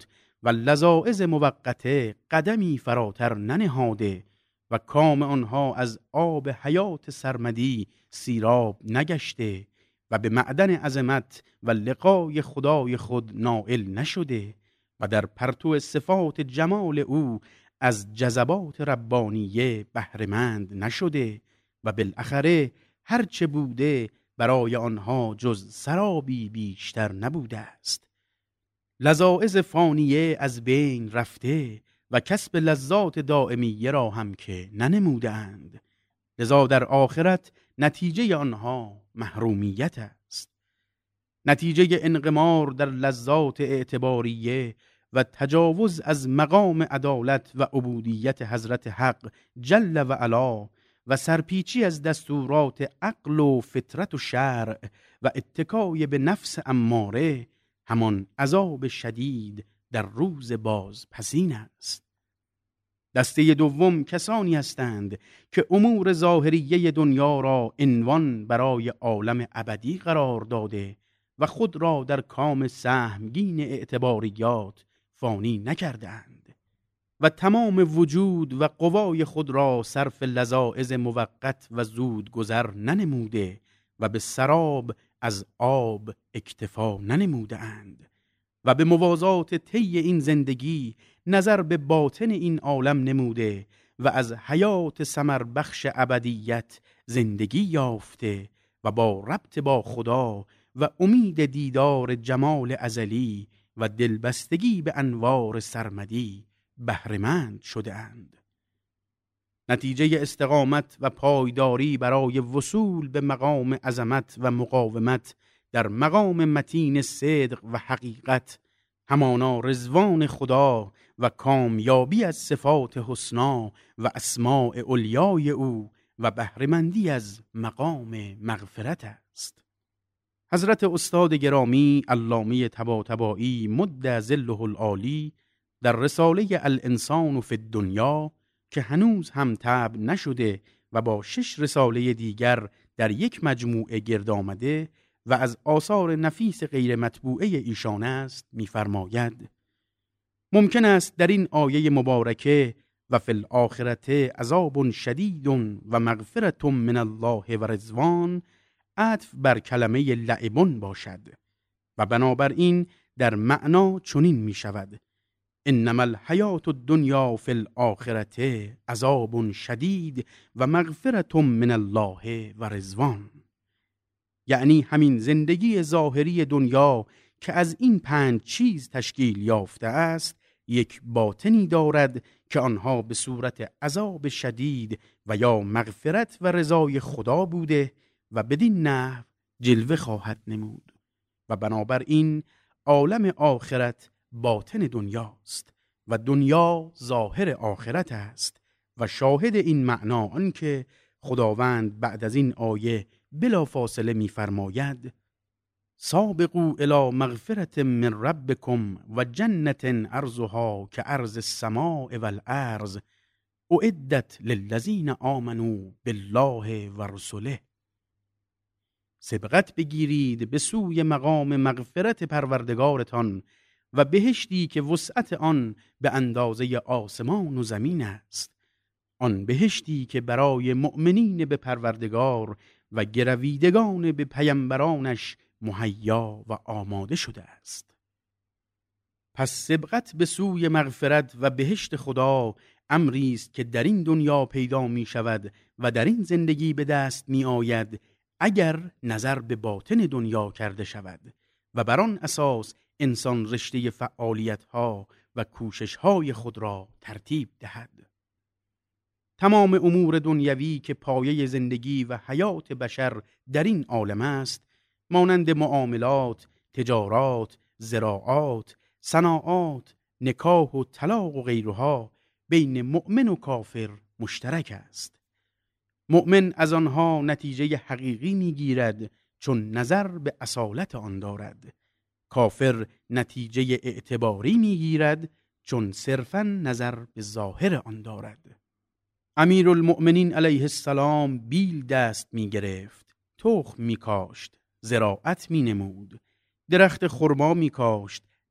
و لذاعز موقته قدمی فراتر ننهاده و کام آنها از آب حیات سرمدی سیراب نگشته و به معدن عظمت و لقای خدای خود نائل نشده و در پرتو صفات جمال او از جذبات ربانیه بهره‌مند نشده و بالاخره هرچه بوده برای آنها جز سرابی بیشتر نبوده است. لذاعز فانیه از بین رفته و کسب لذات دائمیه را هم که ننمودند، لذا در آخرت نتیجه آنها محرومیت است. نتیجه انقمار در لذات اعتباریه و تجاوز از مقام عدالت و عبودیت حضرت حق جل و علا و سرپیچی از دستورات عقل و فطرت و شرع و اتکای به نفس اماره همان عذاب شدید در روز باز پسین است. دسته دوم کسانی هستند که امور ظاهریه دنیا را عنوان برای عالم ابدی قرار داده و خود را در کام سهمگین اعتباریات فانی نکردند و تمام وجود و قوای خود را صرف لذاعز موقت و زود گذر ننموده و به سراب از آب اکتفا ننمودند و به موازات طی این زندگی نظر به باطن این عالم نموده و از حیات ثمر بخش ابدیت زندگی یافته و با ربط با خدا و امید دیدار جمال ازلی و دلبستگی به انوار سرمدی بهره‌مند شده‌اند. نتیجه استقامت و پایداری برای وصول به مقام عظمت و مقاومت در مقام متین صدق و حقیقت همانا رضوان خدا و کامیابی از صفات حسنا و اسماء علیای او و بهره‌مندی از مقام مغفرت است. حضرت استاد گرامی علامه طباطبایی مد ظله العالی در رساله الانسان فی الدنیا که هنوز هم طبع نشده و با شش رساله دیگر در یک مجموعه گرد آمده و از آثار نفیس غیر مطبوعه ایشان است می‌فرماید: ممکن است در این آیه مبارکه و فی الاخرته عذاب شدید و مغفرة من الله و رضوان عطف بر کلمه لعبون باشد و بنابراین در معنا چنین می شود: انما الحیات الدنیا فی الاخرته عذاب شدید و مغفرة من الله و رضوان. یعنی همین زندگی ظاهری دنیا که از این پنج چیز تشکیل یافته است یک باطنی دارد که آنها به صورت عذاب شدید و یا مغفرت و رضای خدا بوده و بدین نحو جلوه خواهد نمود و بنابراین عالم آخرت باطن دنیاست و دنیا ظاهر آخرت است و شاهد این معنا آن که خداوند بعد از این آیه بلا فاصله می فرماید: سابقوا الی مغفرة من ربکم و جنة عرضها كعرض السماء والارض اعدت للذین آمنوا بالله و رسله. سبقت بگیرید به سوی مقام مغفرت پروردگارتان و بهشتی که وسعت آن به اندازه آسمان و زمین است، آن بهشتی که برای مؤمنین به پروردگار و گرویدگان به پیامبرانش مهیا و آماده شده است. پس سبقت به سوی مغفرت و بهشت خدا امری است که در این دنیا پیدا می شود و در این زندگی به دست می آید اگر نظر به باطن دنیا کرده شود و بر آن اساس انسان رشته فعالیت‌ها و کوشش‌های خود را ترتیب دهد. تمام امور دنیوی که پایه زندگی و حیات بشر در این عالم است، مانند معاملات، تجارات، زراعات، صناعات، نکاح و طلاق و غیرها بین مؤمن و کافر مشترک است. مؤمن از آنها نتیجه حقیقی می‌گیرد چون نظر به اصالت آن دارد. کافر نتیجه اعتباری می‌گیرد چون صرفاً نظر به ظاهر آن دارد. امیرالمؤمنین علیه السلام بیل دست می‌گرفت، تخم می‌کاشت، زراعت می‌نمود، درخت خرما می‌کاشت،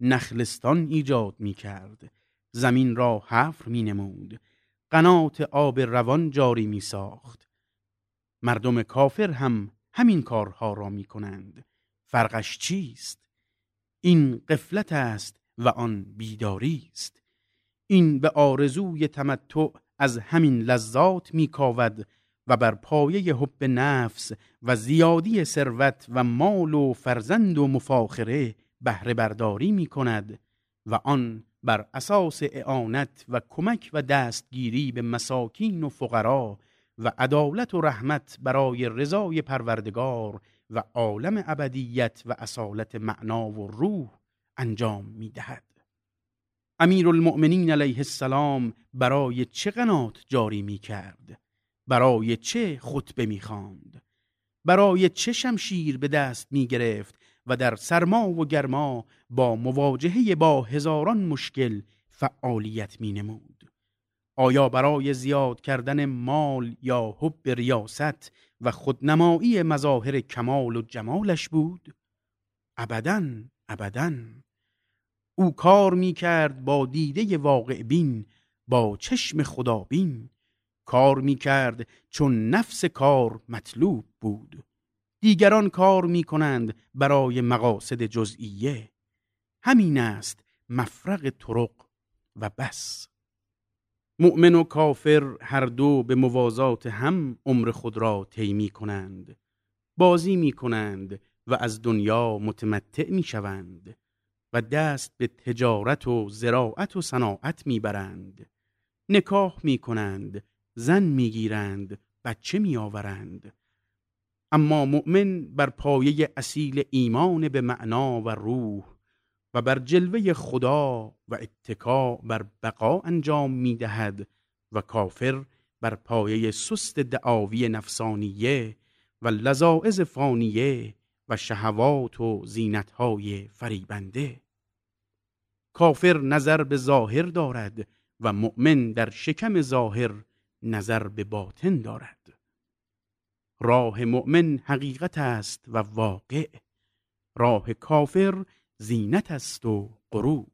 نخلستان ایجاد می کرد، زمین را حفر می نمود، قنات آب روان جاری می ساخت. مردم کافر هم همین کارها را می کنند. فرقش چیست؟ این غفلت است و آن بیداری است. این به آرزوی تمتع از همین لذات می کاود و بر پایه حب نفس و زیادی ثروت و مال و فرزند و مفاخره بهره برداری می کند و آن بر اساس اعانت و کمک و دستگیری به مساکین و فقرا و عدالت و رحمت برای رضای پروردگار و عالم ابدیت و اصالت معنا و روح انجام می دهد. امیرالمؤمنین علیه السلام برای چه قنات جاری می کرد؟ برای چه خطبه می خواند؟ برای چه شمشیر به دست می گرفت و در سرما و گرما با مواجهه با هزاران مشکل فعالیت می نمود؟ آیا برای زیاد کردن مال یا حب ریاست و خودنمایی مظاهر کمال و جمالش بود؟ ابداً ابداً. او کار می کرد با دیده واقع بین، با چشم خدا بین. کار می کرد چون نفس کار مطلوب بود. دیگران کار می کنند برای مقاصد جزئیه. همین است مفرق طرق و بس. مؤمن و کافر هر دو به موازات هم عمر خود را طی می کنند. بازی می کنند و از دنیا متمتع می شوند و دست به تجارت و زراعت و صناعت می برند. نکاح می کنند، زن می گیرند، بچه می آورند. اما مؤمن بر پایه اصیل ایمان به معنا و روح و بر جلوه خدا و اتکا بر بقا انجام می دهد و کافر بر پایه سست دعاوی نفسانیه و لذائذ فانیه و شهوات و زینتهای فریبنده. کافر نظر به ظاهر دارد و مؤمن در شکم ظاهر نظر به باطن دارد. راه مؤمن حقیقت است و واقع، راه کافر زینت است و غرور.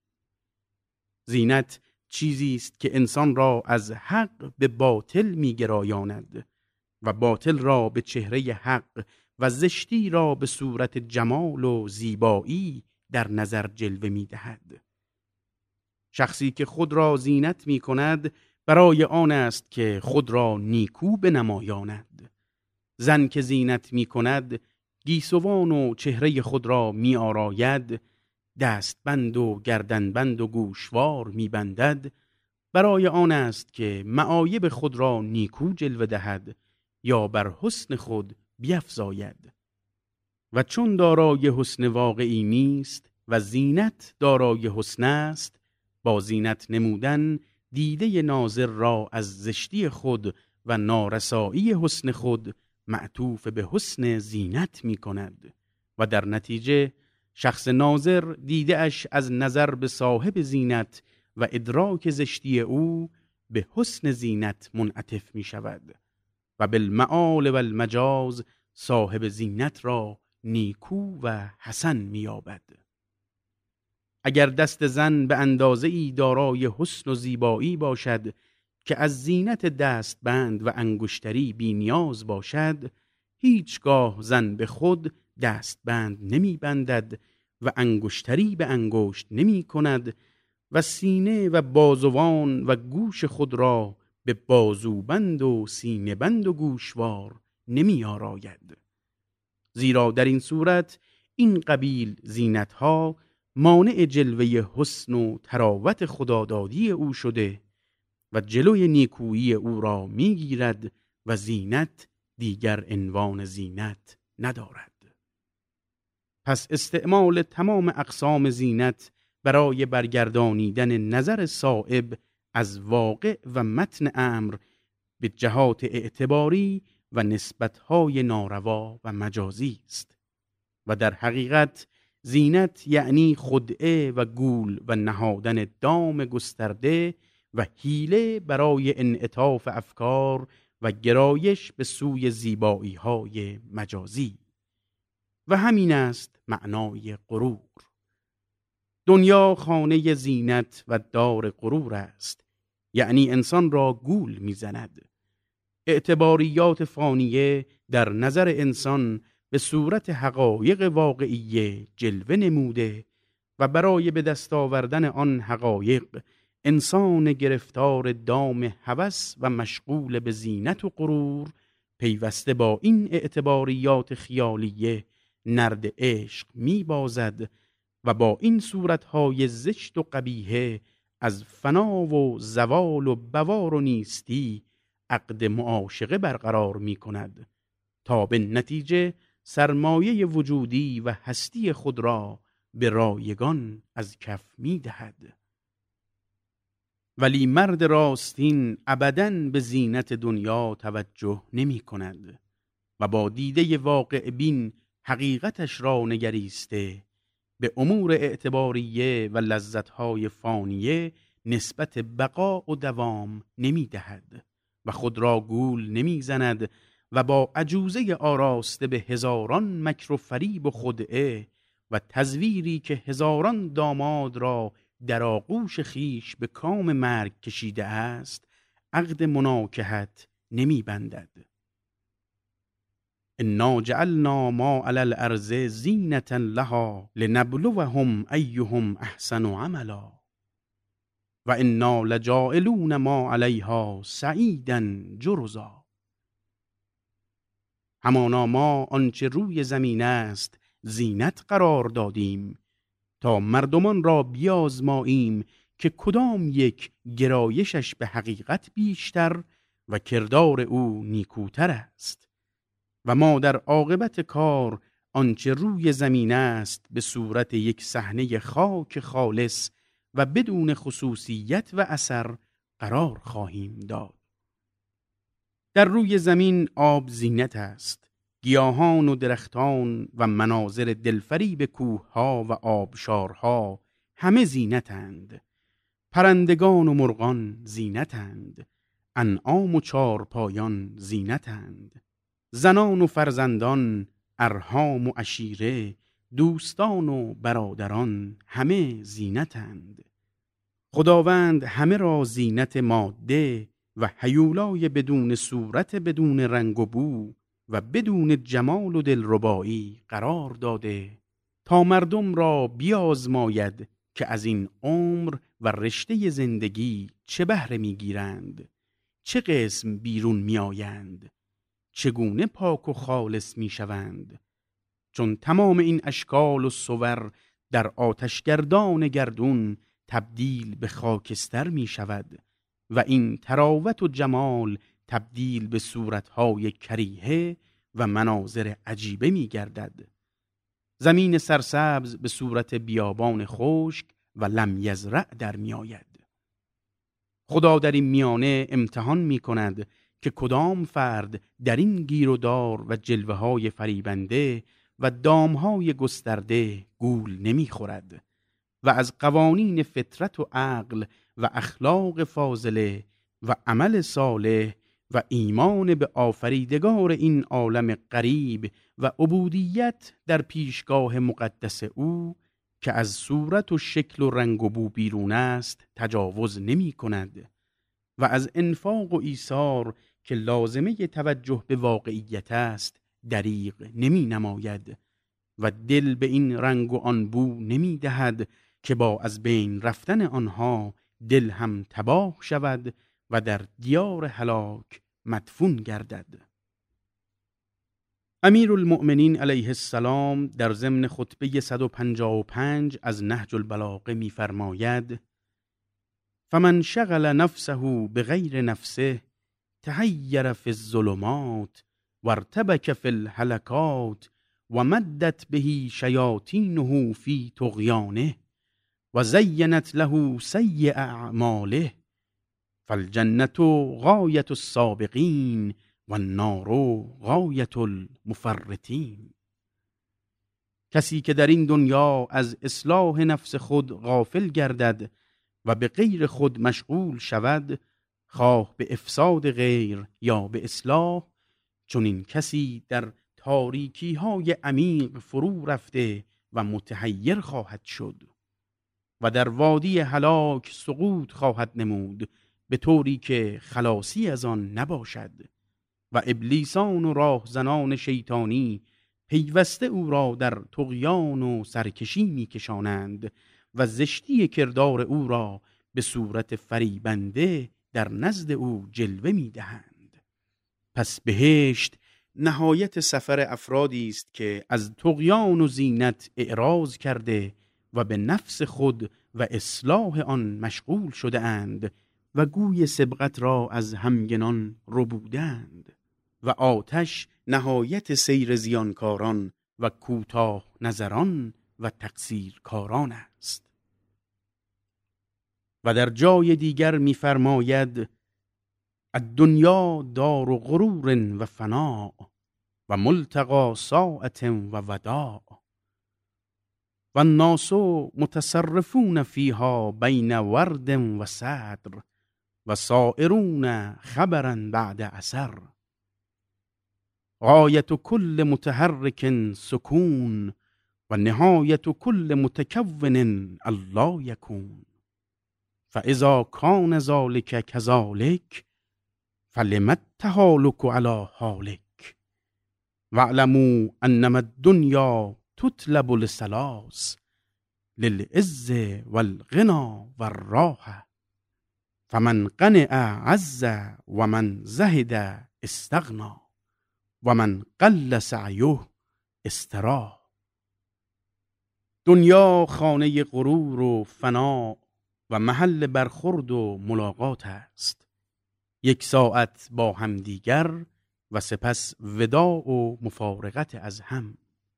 زینت چیزی است که انسان را از حق به باطل می‌گرایاند و باطل را به چهره حق و زشتی را به صورت جمال و زیبایی در نظر جلوه می‌دهد. شخصی که خود را زینت می‌کند برای آن است که خود را نیکو بنمایاند. زن که زینت می‌کند گیسوان و چهره خود را می‌آراید، دستبند و گردنبند و گوشوار می‌بندد، برای آن است که معایب خود را نیکو جلوه دهد یا بر حسن خود بیفزاید. و چون دارای حسن واقعی نیست و زینت دارای حسن است، با زینت نمودن دیده ناظر را از زشتی خود و نارسایی حسن خود معطوف به حسن زینت می کند و در نتیجه شخص ناظر دیده اش از نظر به صاحب زینت و ادراک زشتی او به حسن زینت منعطف می شود و بالمعال و المجاز صاحب زینت را نیکو و حسن می یابد. اگر دست زن به اندازه ای دارای حسن و زیبایی باشد که از زینت دستبند و انگشتری بی نیاز باشد، هیچگاه زن به خود دستبند نمی بندد و انگشتری به انگشت نمی کند و سینه و بازوان و گوش خود را به بازوبند و سینه بند و گوشوار نمی آراید. زیرا در این صورت این قبیل زینتها مانع جلوه حسن و تراوت خدادادی او شده و جلوی نیکویی او را میگیرد و زینت دیگر عنوان زینت ندارد. پس استعمال تمام اقسام زینت برای برگردانیدن نظر صائب از واقع و متن امر به جهات اعتباری و نسبتهای ناروا و مجازی است و در حقیقت زینت یعنی خدعه و گول و نهادن دام گسترده و حیله برای انعطاف افکار و گرایش به سوی زیبایی های مجازی و همین است معنای غرور. دنیا خانه زینت و دار غرور است، یعنی انسان را گول میزند. اعتباریات فانیه در نظر انسان به صورت حقایق واقعیه جلوه نموده و برای به دست آوردن آن حقایق انسان گرفتار دام هوس و مشغول به زینت و غرور پیوسته با این اعتباریات خیالیه نرد عشق میبازد و با این صورتهای زشت و قبیحه از فنا و زوال و بوار و نیستی عقد معاشقه برقرار می کند تا به نتیجه سرمایه وجودی و هستی خود را به رایگان از کف می دهد. ولی مرد راستین ابداً به زینت دنیا توجه نمی کند و با دیده واقع بین حقیقتش را نگریسته به امور اعتباریه و لذتهای فانیه نسبت بقا و دوام نمی دهد و خود را گول نمی زند و با عجوزه آراسته به هزاران مکر و فریب و خدعه و تزویری که هزاران داماد را در آغوش خیش به کام مرگ کشیده است عقد مناکحت نمی بندد. انا جعلنا ما علی الارض زینة لها لنبلوهم ایهم احسن عملا و انا لجاعلون ما علیها صعیدا جرزا. همانا ما آنچه روی زمین است زینت قرار دادیم تا مردمان را بیازماییم که کدام یک گرایشش به حقیقت بیشتر و کردار او نیکوتر است و ما در عاقبت کار آنچه روی زمین است به صورت یک صحنه خاک خالص و بدون خصوصیت و اثر قرار خواهیم داد. در روی زمین آب زینت است، گیاهان و درختان و مناظر دلفریب کوه‌ها و آبشارها همه زینتند. پرندگان و مرغان زینتند، انعام و چارپایان زینتند. زنان و فرزندان، ارحام و عشیره، دوستان و برادران همه زینتند. خداوند همه را زینت ماده و هیولای بدون صورت، بدون رنگ و بو و بدون جمال و دلربایی قرار داده تا مردم را بیازماید که از این عمر و رشته زندگی چه بهره میگیرند، چه قسم بیرون میآیند، چگونه پاک و خالص میشوند. چون تمام این اشکال و صور در آتشگردان گردون تبدیل به خاکستر می شود و این تراوت و جمال تبدیل به صورتهای کریهه و مناظر عجیبه می گردد. زمین سرسبز به صورت بیابان خشک و لم یزرع در می آید. خدا در این میانه امتحان می کند که کدام فرد در این گیر و دار و جلوه های فریبنده و دامهای گسترده گول نمی خورد و از قوانین فطرت و عقل و اخلاق فاضله و عمل صالح و ایمان به آفریدگار این عالم غریب و عبودیت در پیشگاه مقدس او که از صورت و شکل و رنگ و بو بیرون است تجاوز نمی کند و از انفاق و ایثار که لازمه توجه به واقعیت است دریغ نمی نماید و دل به این رنگ و آن بو نمی دهد که با از بین رفتن آنها دل هم تباه شود و در دیار هلاک مدفون گردد. امیرالمؤمنین علیه السلام در ضمن خطبه صد و پنجاه و پنج از نهج البلاغه می فرماید: فمن شغل نفسه بغیر نفسه تحیر فی الظلمات وارتبک فی الهلکات و مدت به شیاطینه فی طغیانه و زینت له سیء اعماله فالجنة غایة السابقین و النار غایة المفرطین. کسی که در این دنیا از اصلاح نفس خود غافل گردد و به غیر خود مشغول شود، خواه به افساد غیر یا به اصلاح، چون این کسی در تاریکی های عمیق فرو رفته و متحیر خواهد شد. و در وادی هلاک سقوط خواهد نمود، به طوری که خلاصی از آن نباشد. و ابلیسان و راهزنان شیطانی پیوسته او را در طغیان و سرکشی میکشانند و زشتی کردار او را به صورت فریبنده در نزد او جلوه میدهند. پس بهشت نهایت سفر افرادی است که از طغیان و زینت اعراض کرده و به نفس خود و اصلاح آن مشغول شده اند و گوی سبقت را از همگنان ربودند. و آتش نهایت سیر زیانکاران و کوتاه نظران و تقصیرکاران است. و در جای دیگر می‌فرماید: الدنیا دار غرور و فناء و ملتقى ساعة و وداع و الناس متصرفون فیها بین ورد و صدر و سائرون خبرا بعد اثر. غایت کل متحرک سکون و نهایت کل متکون الله یکون. فاذا کان ذلک کذلک فلم التهالک علی حالک واعلموا انما الدنیا تطلب لثلاث: للعز والغنى والراحة. فمن قنع عز و من زهد استغنى و من قل سعیه استراح. دنیا خانه غرور و فنا و محل برخورد و ملاقات است. یک ساعت با هم دیگر و سپس وداع و مفارقت از هم.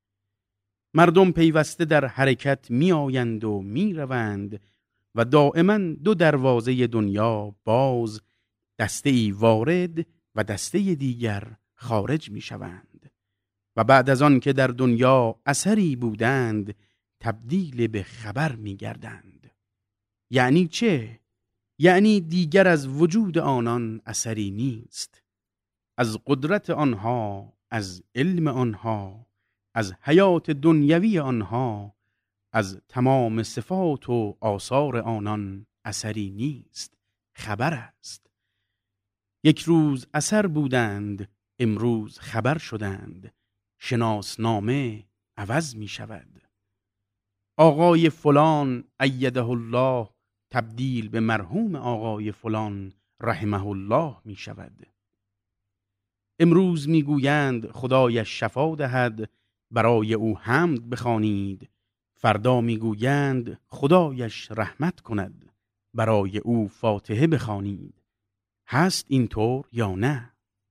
مردم پیوسته در حرکت می آیند و می روند و دائما دو دروازه دنیا باز، دسته ای وارد و دسته دیگر خارج می شوند و بعد از آن که در دنیا اثری بودند تبدیل به خبر می گردند. یعنی چه؟ یعنی دیگر از وجود آنان اثری نیست، از قدرت آنها، از علم آنها، از حیات دنیوی آنها، از تمام صفات و آثار آنان اثری نیست، خبر است. یک روز اثر بودند، امروز خبر شدند. شناسنامه عوض می شود. آقای فلان ایده الله تبدیل به مرحوم آقای فلان رحمه الله می شود. امروز می گویند خدایش شفا دهد، برای او حمد بخوانید. فردا می گویند خدایش رحمت کند، برای او فاتحه بخوانید. هست اینطور یا نه؟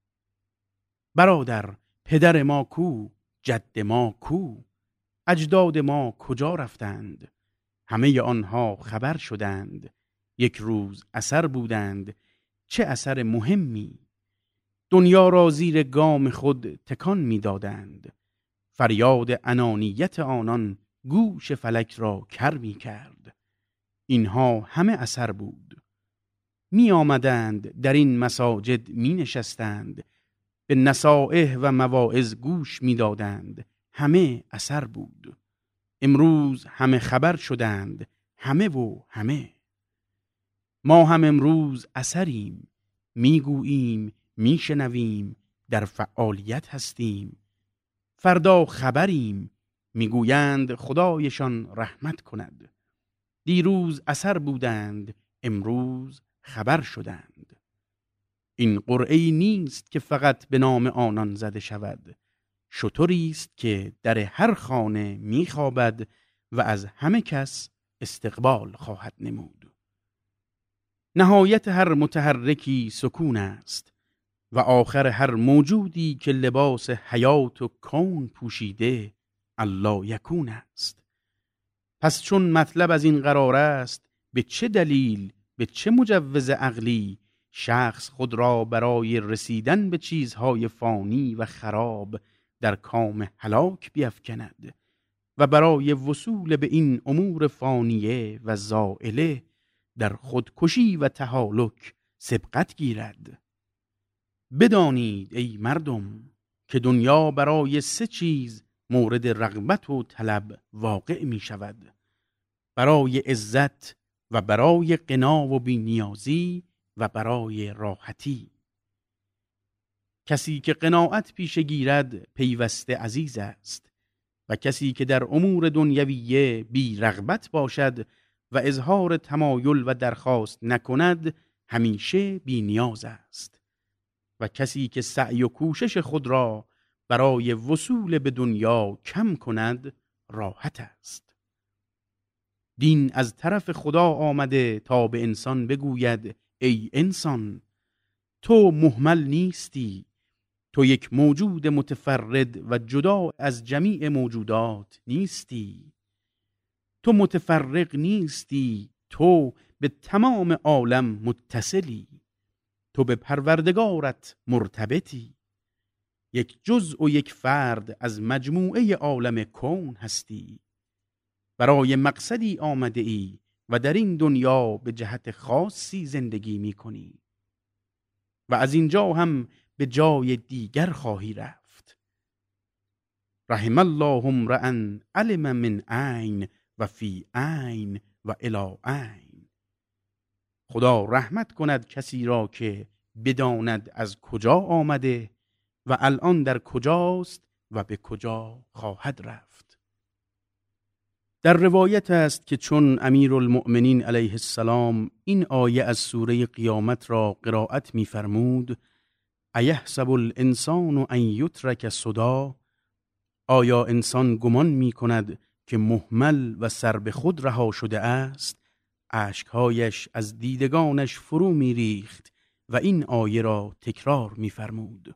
برادر، پدر ما کو؟ جد ما کو؟ اجداد ما کجا رفتند؟ همه آنها خبر شدند. یک روز اثر بودند. چه اثر مهمی! دنیا را زیر گام خود تکان می دادند. فریاد انانیت آنان گوش فلک را کر می کرد. اینها همه اثر بود. می آمدند در این مساجد می نشستند، به نصائح و مواعظ گوش می دادند. همه اثر بود. امروز همه خبر شدند، همه و همه. ما هم امروز اثریم، می گوییم، می شنویم، در فعالیت هستیم. فردا خبریم، می گویند خدایشان رحمت کند. دیروز اثر بودند، امروز خبر شدند. این قرعه‌ای نیست که فقط به نام آنان زده شود. شتری است که در هر خانه میخوابد و از همه کس استقبال خواهد نمود. نهایت هر متحرکی سکون است و آخر هر موجودی که لباس حیات و کون پوشیده الله یکون است. پس چون مطلب از این قرار است، به چه دلیل، به چه مجوز عقلی شخص خود را برای رسیدن به چیزهای فانی و خراب در کام هلاک بیفکند و برای وصول به این امور فانیه و زائله در خودکشی و تهالک سبقت گیرد؟ بدانید ای مردم که دنیا برای سه چیز مورد رغبت و طلب واقع می شود: برای عزت و برای غنا و بی‌نیازی و برای راحتی. کسی که قناعت پیشه گیرد پیوسته عزیز است و کسی که در امور دنیویه بی رغبت باشد و اظهار تمایل و درخواست نکند همیشه بی نیاز است و کسی که سعی و کوشش خود را برای وصول به دنیا کم کند راحت است. دین از طرف خدا آمده تا به انسان بگوید ای انسان، تو مهمل نیستی، تو یک موجود متفرد و جدا از جمیع موجودات نیستی، تو متفرق نیستی، تو به تمام عالم متصلی، تو به پروردگارت مرتبطی، یک جزء و یک فرد از مجموعه عالم کون هستی، برای مقصدی آمده ای و در این دنیا به جهت خاصی زندگی می کنی و از اینجا هم به جای دیگر خواهی رفت. رحم الله امرأ علم من عین و فی عین و الی عین. خدا رحمت کند کسی را که بداند از کجا آمده و الان در کجاست و به کجا خواهد رفت. در روایت است که چون امیرالمؤمنین علیه السلام این آیه از سوره قیامت را قرائت می فرمود، ایحسب الانسان ان یترک سدی، آیا انسان گمان می کند که مهمل و سر به خود رها شده است؟ اشکهایش از دیدگانش فرو می ریخت و این آیه را تکرار می فرمود.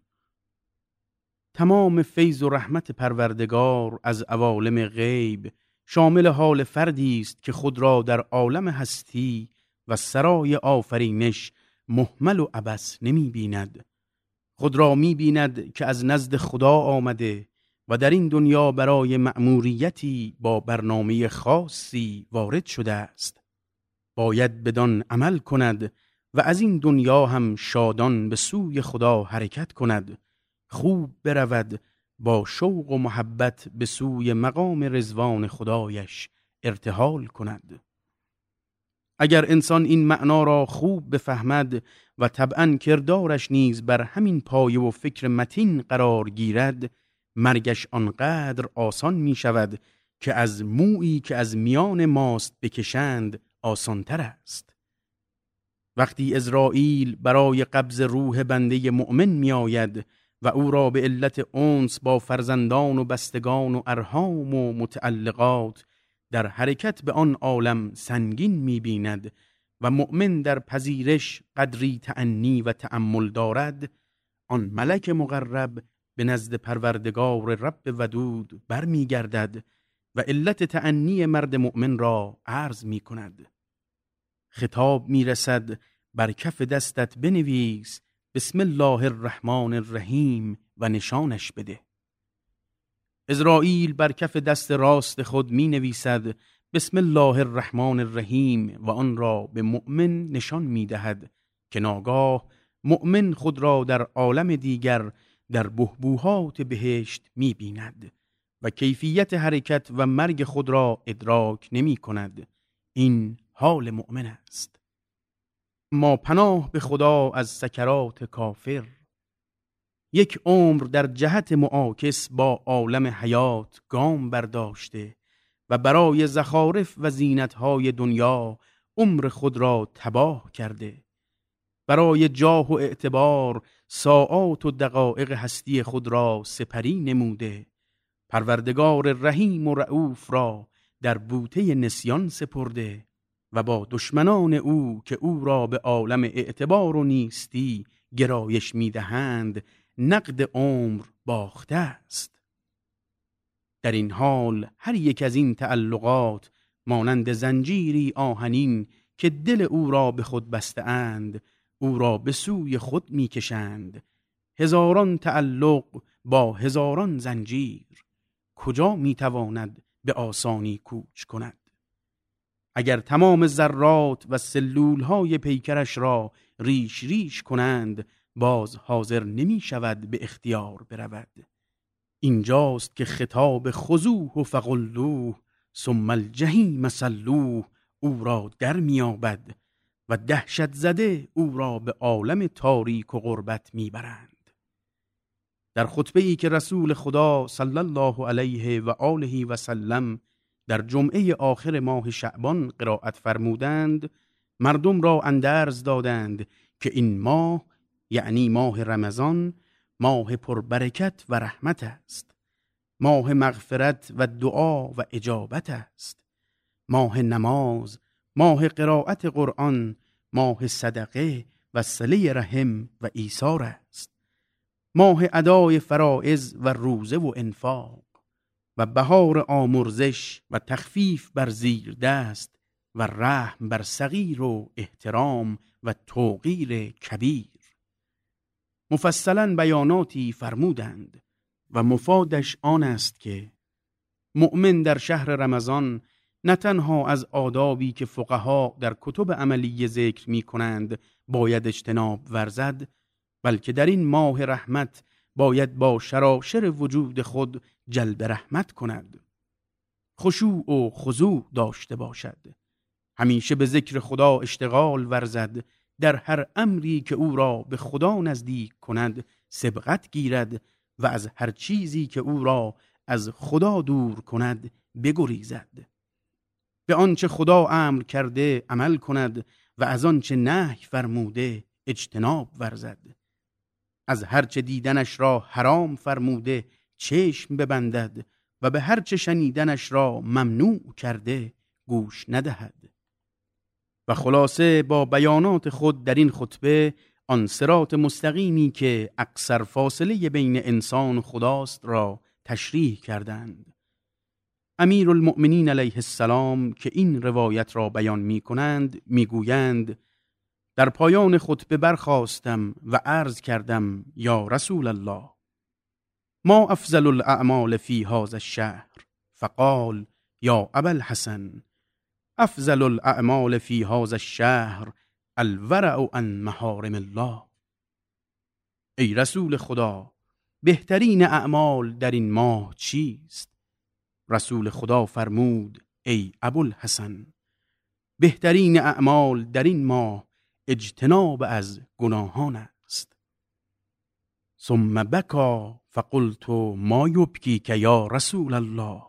تمام فیض و رحمت پروردگار از عوالم غیب شامل حال فردی است که خود را در عالم هستی و سرای آفرینش مهمل و عبث نمی بیند. خود را می بیند که از نزد خدا آمده و در این دنیا برای مأموریتی با برنامه خاصی وارد شده است. باید بدان عمل کند و از این دنیا هم شادان به سوی خدا حرکت کند، خوب برود، با شوق و محبت به سوی مقام رضوان خدایش ارتحال کند. اگر انسان این معنا را خوب بفهمد و طبعاً کردارش نیز بر همین پایه و فکر متین قرار گیرد، مرگش آنقدر آسان می شود که از مویی که از میان ماست بکشند آسانتر است. وقتی عزرائیل برای قبض روح بنده مؤمن می آید و او را به علت انس با فرزندان و بستگان و ارحام و متعلقات در حرکت به آن عالم سنگین می بیند و مؤمن در پذیرش قدری تأنی و تأمل دارد، آن ملک مقرب به نزد پروردگار رب ودود بر می گردد و علت تأنی مرد مؤمن را عرض می کند. خطاب می رسد بر کف دستت بنویس بسم الله الرحمن الرحیم و نشانش بده. عزرائیل بر کف دست راست خود می نویسد بسم الله الرحمن الرحیم و آن را به مؤمن نشان می دهد که ناگاه مؤمن خود را در عالم دیگر در بحبوحات بهشت می بیند و کیفیت حرکت و مرگ خود را ادراک نمی کند. این حال مؤمن است. ما پناه به خدا از سکرات کافر. یک عمر در جهت معاکس با عالم حیات گام برداشته و برای زخارف و زینتهای دنیا عمر خود را تباه کرده. برای جاه و اعتبار ساعات و دقایق هستی خود را سپری نموده. پروردگار رحیم و رؤوف را در بوته نسیان سپرده و با دشمنان او که او را به عالم اعتبار و نیستی گرایش میدهند نقد عمر باخته است. در این حال هر یک از این تعلقات مانند زنجیری آهنین که دل او را به خود بسته اند او را به سوی خود میکشند. هزاران تعلق با هزاران زنجیر کجا میتواند به آسانی کوچ کند؟ اگر تمام ذرات و سلولهای پیکرش را ریش ریش کنند باز حاضر نمی شود به اختیار برود. اینجاست که خطاب خضوح و فغلوه ثم الجحیم صلوه او را در میابد و دهشت زده او را به عالم تاریک و غربت میبرند. در خطبه‌ای که رسول خدا صلی الله علیه و آله و سلم در جمعه آخر ماه شعبان قرائت فرمودند، مردم را اندرز دادند که این ماه، یعنی ماه رمضان، ماه پربرکت و رحمت است، ماه مغفرت و دعا و اجابت است، ماه نماز، ماه قرائت قرآن، ماه صدقه و صله رحم و ایثار است، ماه ادای فرائض و روزه و انفاق و بهار آمرزش و تخفیف بر زیر دست و رحم بر صغیر و احترام و توقیر کبیر. مفصلا بیاناتی فرمودند و مفادش آن است که مؤمن در شهر رمضان نه تنها از آدابی که فقها در کتب عملی ذکر می کنند باید اجتناب ورزد، بلکه در این ماه رحمت باید با شراشر وجود خود جلب رحمت کند، خشوع و خضوع داشته باشد، همیشه به ذکر خدا اشتغال ورزد، در هر امری که او را به خدا نزدیک کند سبقت گیرد و از هر چیزی که او را از خدا دور کند بگریزد، به آنچه خدا امر کرده عمل کند و از آنچه نهی فرموده اجتناب ورزد، از هر چه دیدنش را حرام فرموده چشم ببندد و به هر چه شنیدنش را ممنوع کرده گوش ندهد. و خلاصه با بیانات خود در این خطبه آن صراط مستقیمی که اقصر فاصله بین انسان و خداست را تشریح کردند. امیر المؤمنین علیه السلام که این روایت را بیان می کنند می گویند در پایان خطبه برخاستم و عرض کردم یا رسول الله ما افضل الاعمال فی هذا الشهر؟ فقال یا ابا الحسن افضل الاعمال فی هذا الشهر الورع عن محارم الله. ای رسول خدا، بهترین اعمال در این ماه چیست؟ رسول خدا فرمود ای ابوالحسن، بهترین اعمال در این ماه اجتناب از گناهان است. ثم بکا فقلت ما یبکیک یا رسول الله؟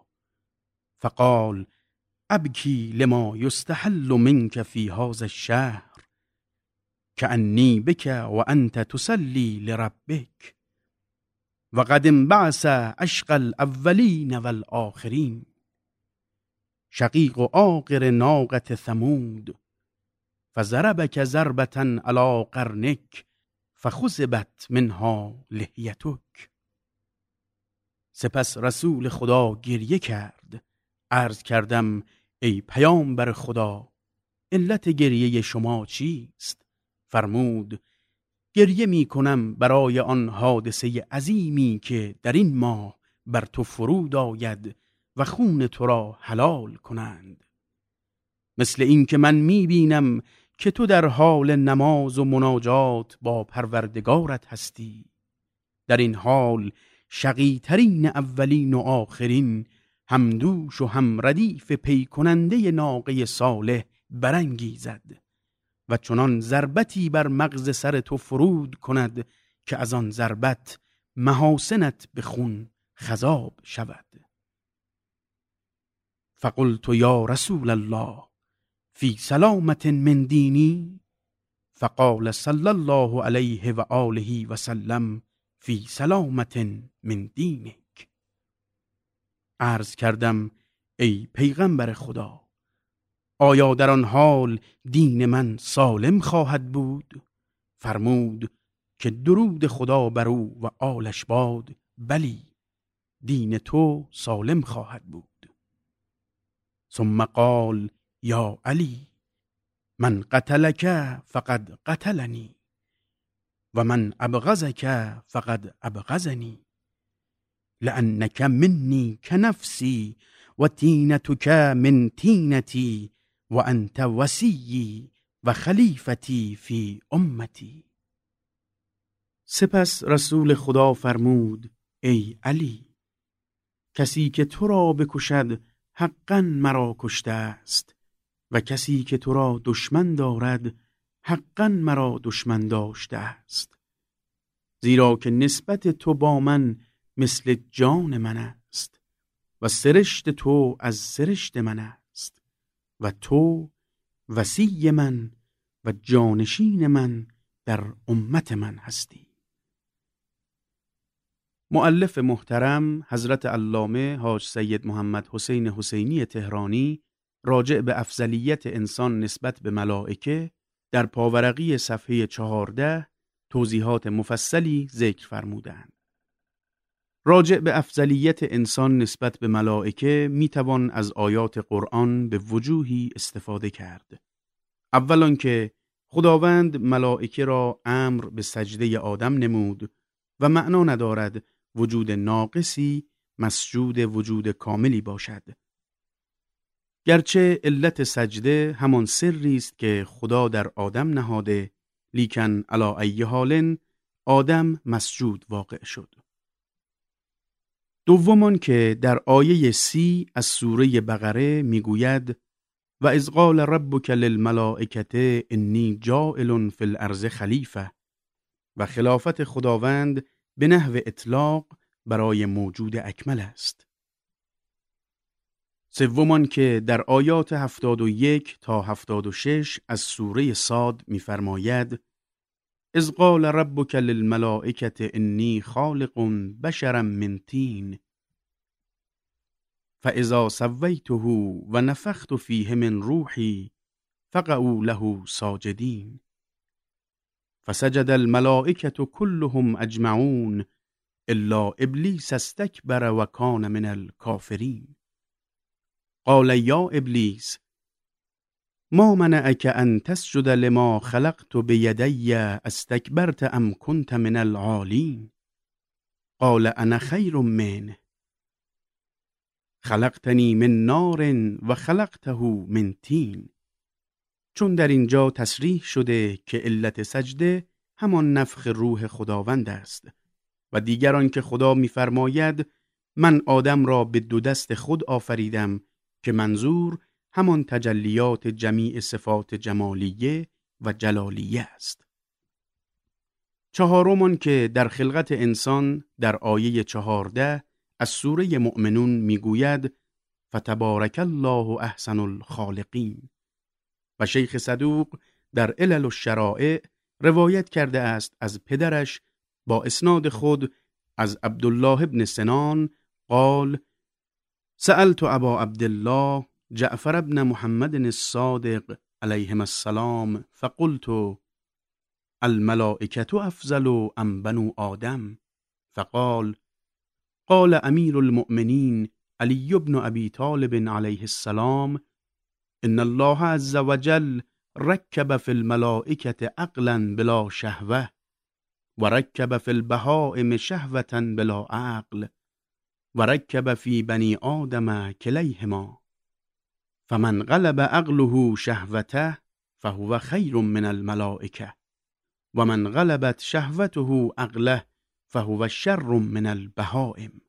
فقال ابکی لما یستحل منک فی هذا الشهر کأنی بک و انت تصلی لربک و قد انبعث اشقى الاولین والآخرین شقیق و عاقر ناقة ثمود فضربک ضربة علی قرنک فخسبت منها لحیتک. سپس رسول خدا گریه کرد. عرض کردم ای پیامبر خدا، علت گریه شما چیست؟ فرمود گریه می کنم برای آن حادثه عظیمی که در این ماه بر تو فرود آید و خون تو را حلال کنند، مثل این که من می بینم که تو در حال نماز و مناجات با پروردگارت هستی. در این حال شقی‌ترین اولین و آخرین، همدوش و هم ردیف پی کننده ناقه صالح برانگیزد و چنان ضربتی بر مغز سر تو فرود کند که از آن ضربت محاسنت به خون خضاب شود. فقلت یا رسول الله فی سلامت من دینی؟ فقال صلی الله علیه و آله و سلم فی سلامت من دینک. عرض کردم ای پیغمبر خدا، آیا در آن حال دین من سالم خواهد بود؟ فرمود که درود خدا بر او و آلش باد، بلی، دین تو سالم خواهد بود. ثم قال یا علی من قتلک فقد قتلنی و من ابغضک فقد ابغضنی لانک منی کنفسی و تینتک من تینتی و انت وصیی و خلیفتی فی امتی. سپس رسول خدا فرمود ای علی، کسی که تو را بکشد حقا مرا کشته است و کسی که تو را دشمن دارد حقا مرا دشمن داشته است. زیرا که نسبت تو با من مثل جان من است و سرشت تو از سرشت من است و تو وصی من و جانشین من در امت من هستی. مؤلف محترم حضرت علامه حاج سید محمد حسین حسینی تهرانی راجع به افضلیت انسان نسبت به ملائکه در پاورقی صفحه چهارده توضیحات مفصلی ذکر فرمودند. راجع به افضلیت انسان نسبت به ملائکه میتوان از آیات قرآن به وجوهی استفاده کرد. اولان که خداوند ملائکه را امر به سجده آدم نمود و معنا ندارد وجود ناقصی مسجود وجود کاملی باشد. گرچه علت سجده همان سری است که خدا در آدم نهاده، لیکن علی ای حال آدم مسجود واقع شد. دومان که در آیه سی از سوره بقره میگوید و اذ قال ربک للملائکة انی جاعل فی الارض خلیفه و خلافت خداوند به نحو اطلاق برای موجود اکمل است. سومان که در آیات هفتاد و یک تا هفتاد و شش از سوره صاد می‌فرماید اذ قال ربک للملائکة انی خالق بشرا من طین فاذا سویته و نفخت فیه من روحی فقعوا له ساجدین فسجد الملائکة كلهم اجمعون الا ابلیس استکبر و کان من الکافرین قال یا ابلیس ما منعک ان تسجد لما خلقت بیدی استکبرت ام کنت من العالین قال انا خیر منه خلقتنی من نار و خلقته من طین. چون در اینجا تصریح شده که علت سجده همان نفخ روح خداوند است و دیگران که خدا می‌فرماید من آدم را به دو دست خود آفریدم که منظور همان تجلیات جمیع صفات جمالیه و جلالیه است. چهارمان که در خلقت انسان در آیه چهارده از سوره مؤمنون میگوید فتبارک الله احسن الخالقین و شیخ صدوق در علل الشرائع روایت کرده است از پدرش با اسناد خود از عبدالله ابن سنان قال سألت ابا عبدالله جعفر ابن محمد الصادق علیهم السلام فقلت الملائکة افضل ام بنو آدم فقال قال امیر المؤمنین علی بن ابی طالب علیه السلام ان الله عز وجل رکب فی الملائکة عقلا بلا شهوه و رکب فی البهائم شهوة بلا عقل و رکب فی بنی آدم کلیهما فمن غلب عقله شهوته فهو خیر من الملائکه و من غلبت شهوته عقله فهو شر من البهائم.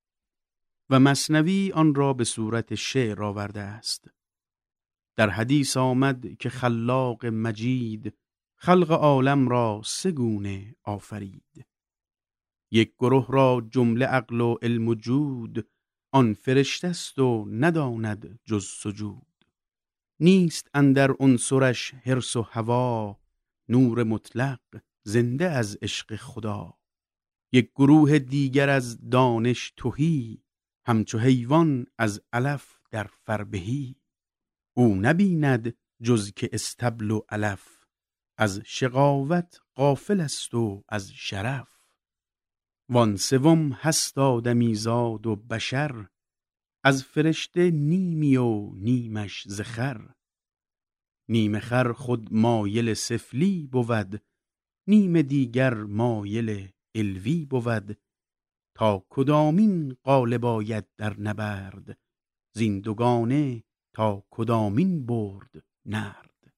و مثنوی آن را به صورت شعر آورده است. در حدیث آمد که خلاق مجید خلق عالم را سه گونه آفرید. یک گروه را جمله عقل و علم و جود آن فرشته است و نداند جز سجود. نیست اندر عنصرش حرص و هوا نور مطلق زنده از عشق خدا. یک گروه دیگر از دانش تهی همچو حیوان از علف در فربهی. او نبیند جز که استبل و علف از شقاوت غافل است و از شرف. وان سوم هست آدمی زاد و بشر از فرشته نیمی و نیمش ز خر. نیم خر خود مایل سفلی بود نیم دیگر مایل علوی بود تا کدامین غالب آید در نبرد زین دوگانه تا کدامین برد نرد.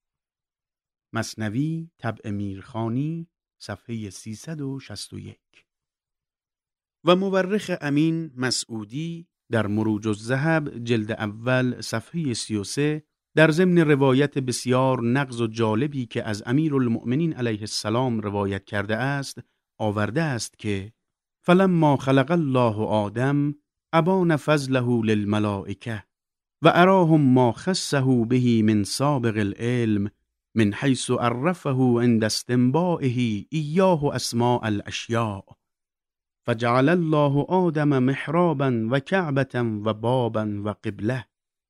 مثنوی طبع میرخانی صفحه سیصد و شصت و یک. و مورخ امین مسعودی در مروج الذهب جلد اول صفحه سی و سه در ضمن روایت بسیار نغز و جالبی که از امیرالمؤمنین علیه السلام روایت کرده است آورده است که فلما خلق الله آدم ابان فضله للملائکه و اراهم ما خصه به من سابق العلم من حيث عرفه عند استنباعه ایاه اسماء الاشیاء فجعل الله آدم محرابا و کعبة و بابا و قبله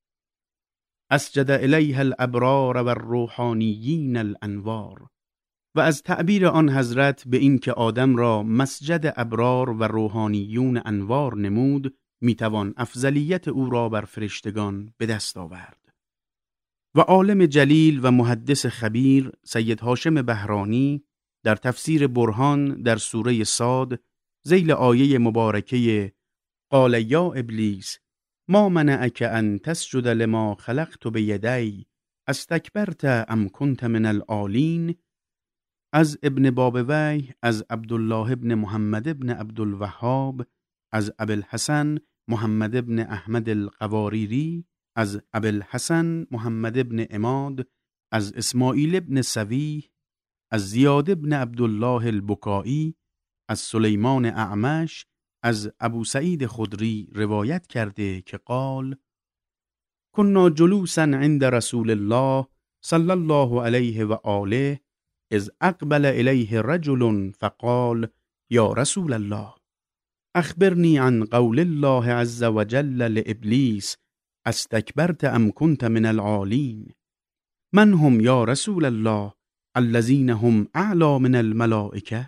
اسجد الیها الابرار و الروحانیین الانوار. و از تعبیر آن حضرت به این که آدم را مسجد ابرار و روحانیون انوار نمود میتوان افضلیت او را بر فرشتگان به دست آورد. و عالم جلیل و محدث خبیر سید هاشم بهرانی در تفسیر برهان در سوره صاد ذیل آیه مبارکه قال یا ابلیس ما منعک ان تسجد لما خلقت بیدی استکبرت ام کنت من العالین از ابن بابوی از عبدالله ابن محمد ابن عبدالوهاب از ابوالحسن محمد ابن احمد القواریری از ابوالحسن محمد ابن عماد از اسماعیل ابن سویح از زیاد ابن عبدالله البکائی از سلیمان اعمش از ابو سعید خدری روایت کرده که قال کنا جلوسا عند رسول الله صلی الله علیه و آله اذ اقبل الیه رجل فقال یا رسول الله اخبرنی عن قول الله عز وجل لابلیس استکبرت ام کنت من العالین من هم یا رسول الله الذین هم اعلی من الملائکه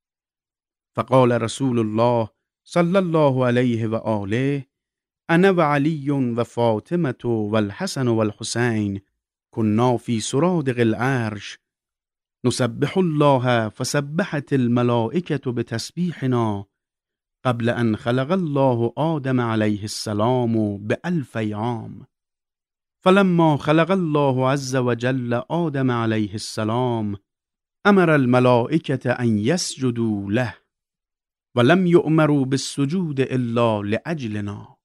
فقال رسول الله صلی الله علیه و آله انا و علی و فاطمه و الحسن و الحسین کنا فی سرادق العرش نسبح الله فسبحت الملائکة بتسبیحنا قبل ان خلق الله آدم علیه السلام بألف عام فلما خلق الله عز وجل آدم علیه السلام امر الملائکة ان یسجدوا له ولم یؤمروا بالسجود الا لأجلنا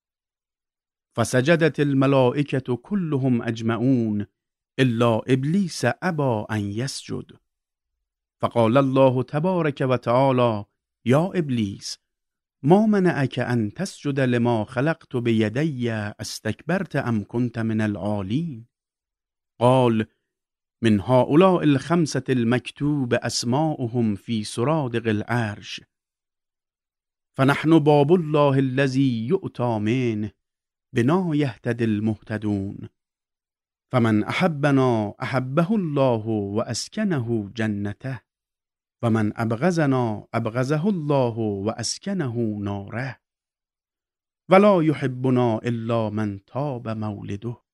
فسجدت الملائکة كلهم اجمعون الا ابلیس ابا ان یسجد فقال الله تبارک و تعالی یا ابلیس ما منعک ان تسجد لما خلقت بیدی استکبرت ام کنت من العالین قال من هؤلاء الخمسة المكتوب اسماؤهم في سرادق العرش فنحن باب الله الذي يؤتى منه بنا يهتدي المهتدون فمن احبنا احبه الله واسکنه جنته ومن ابغضنا ابغضه الله واسکنه ناره ولا يحبنا الا من تاب مولده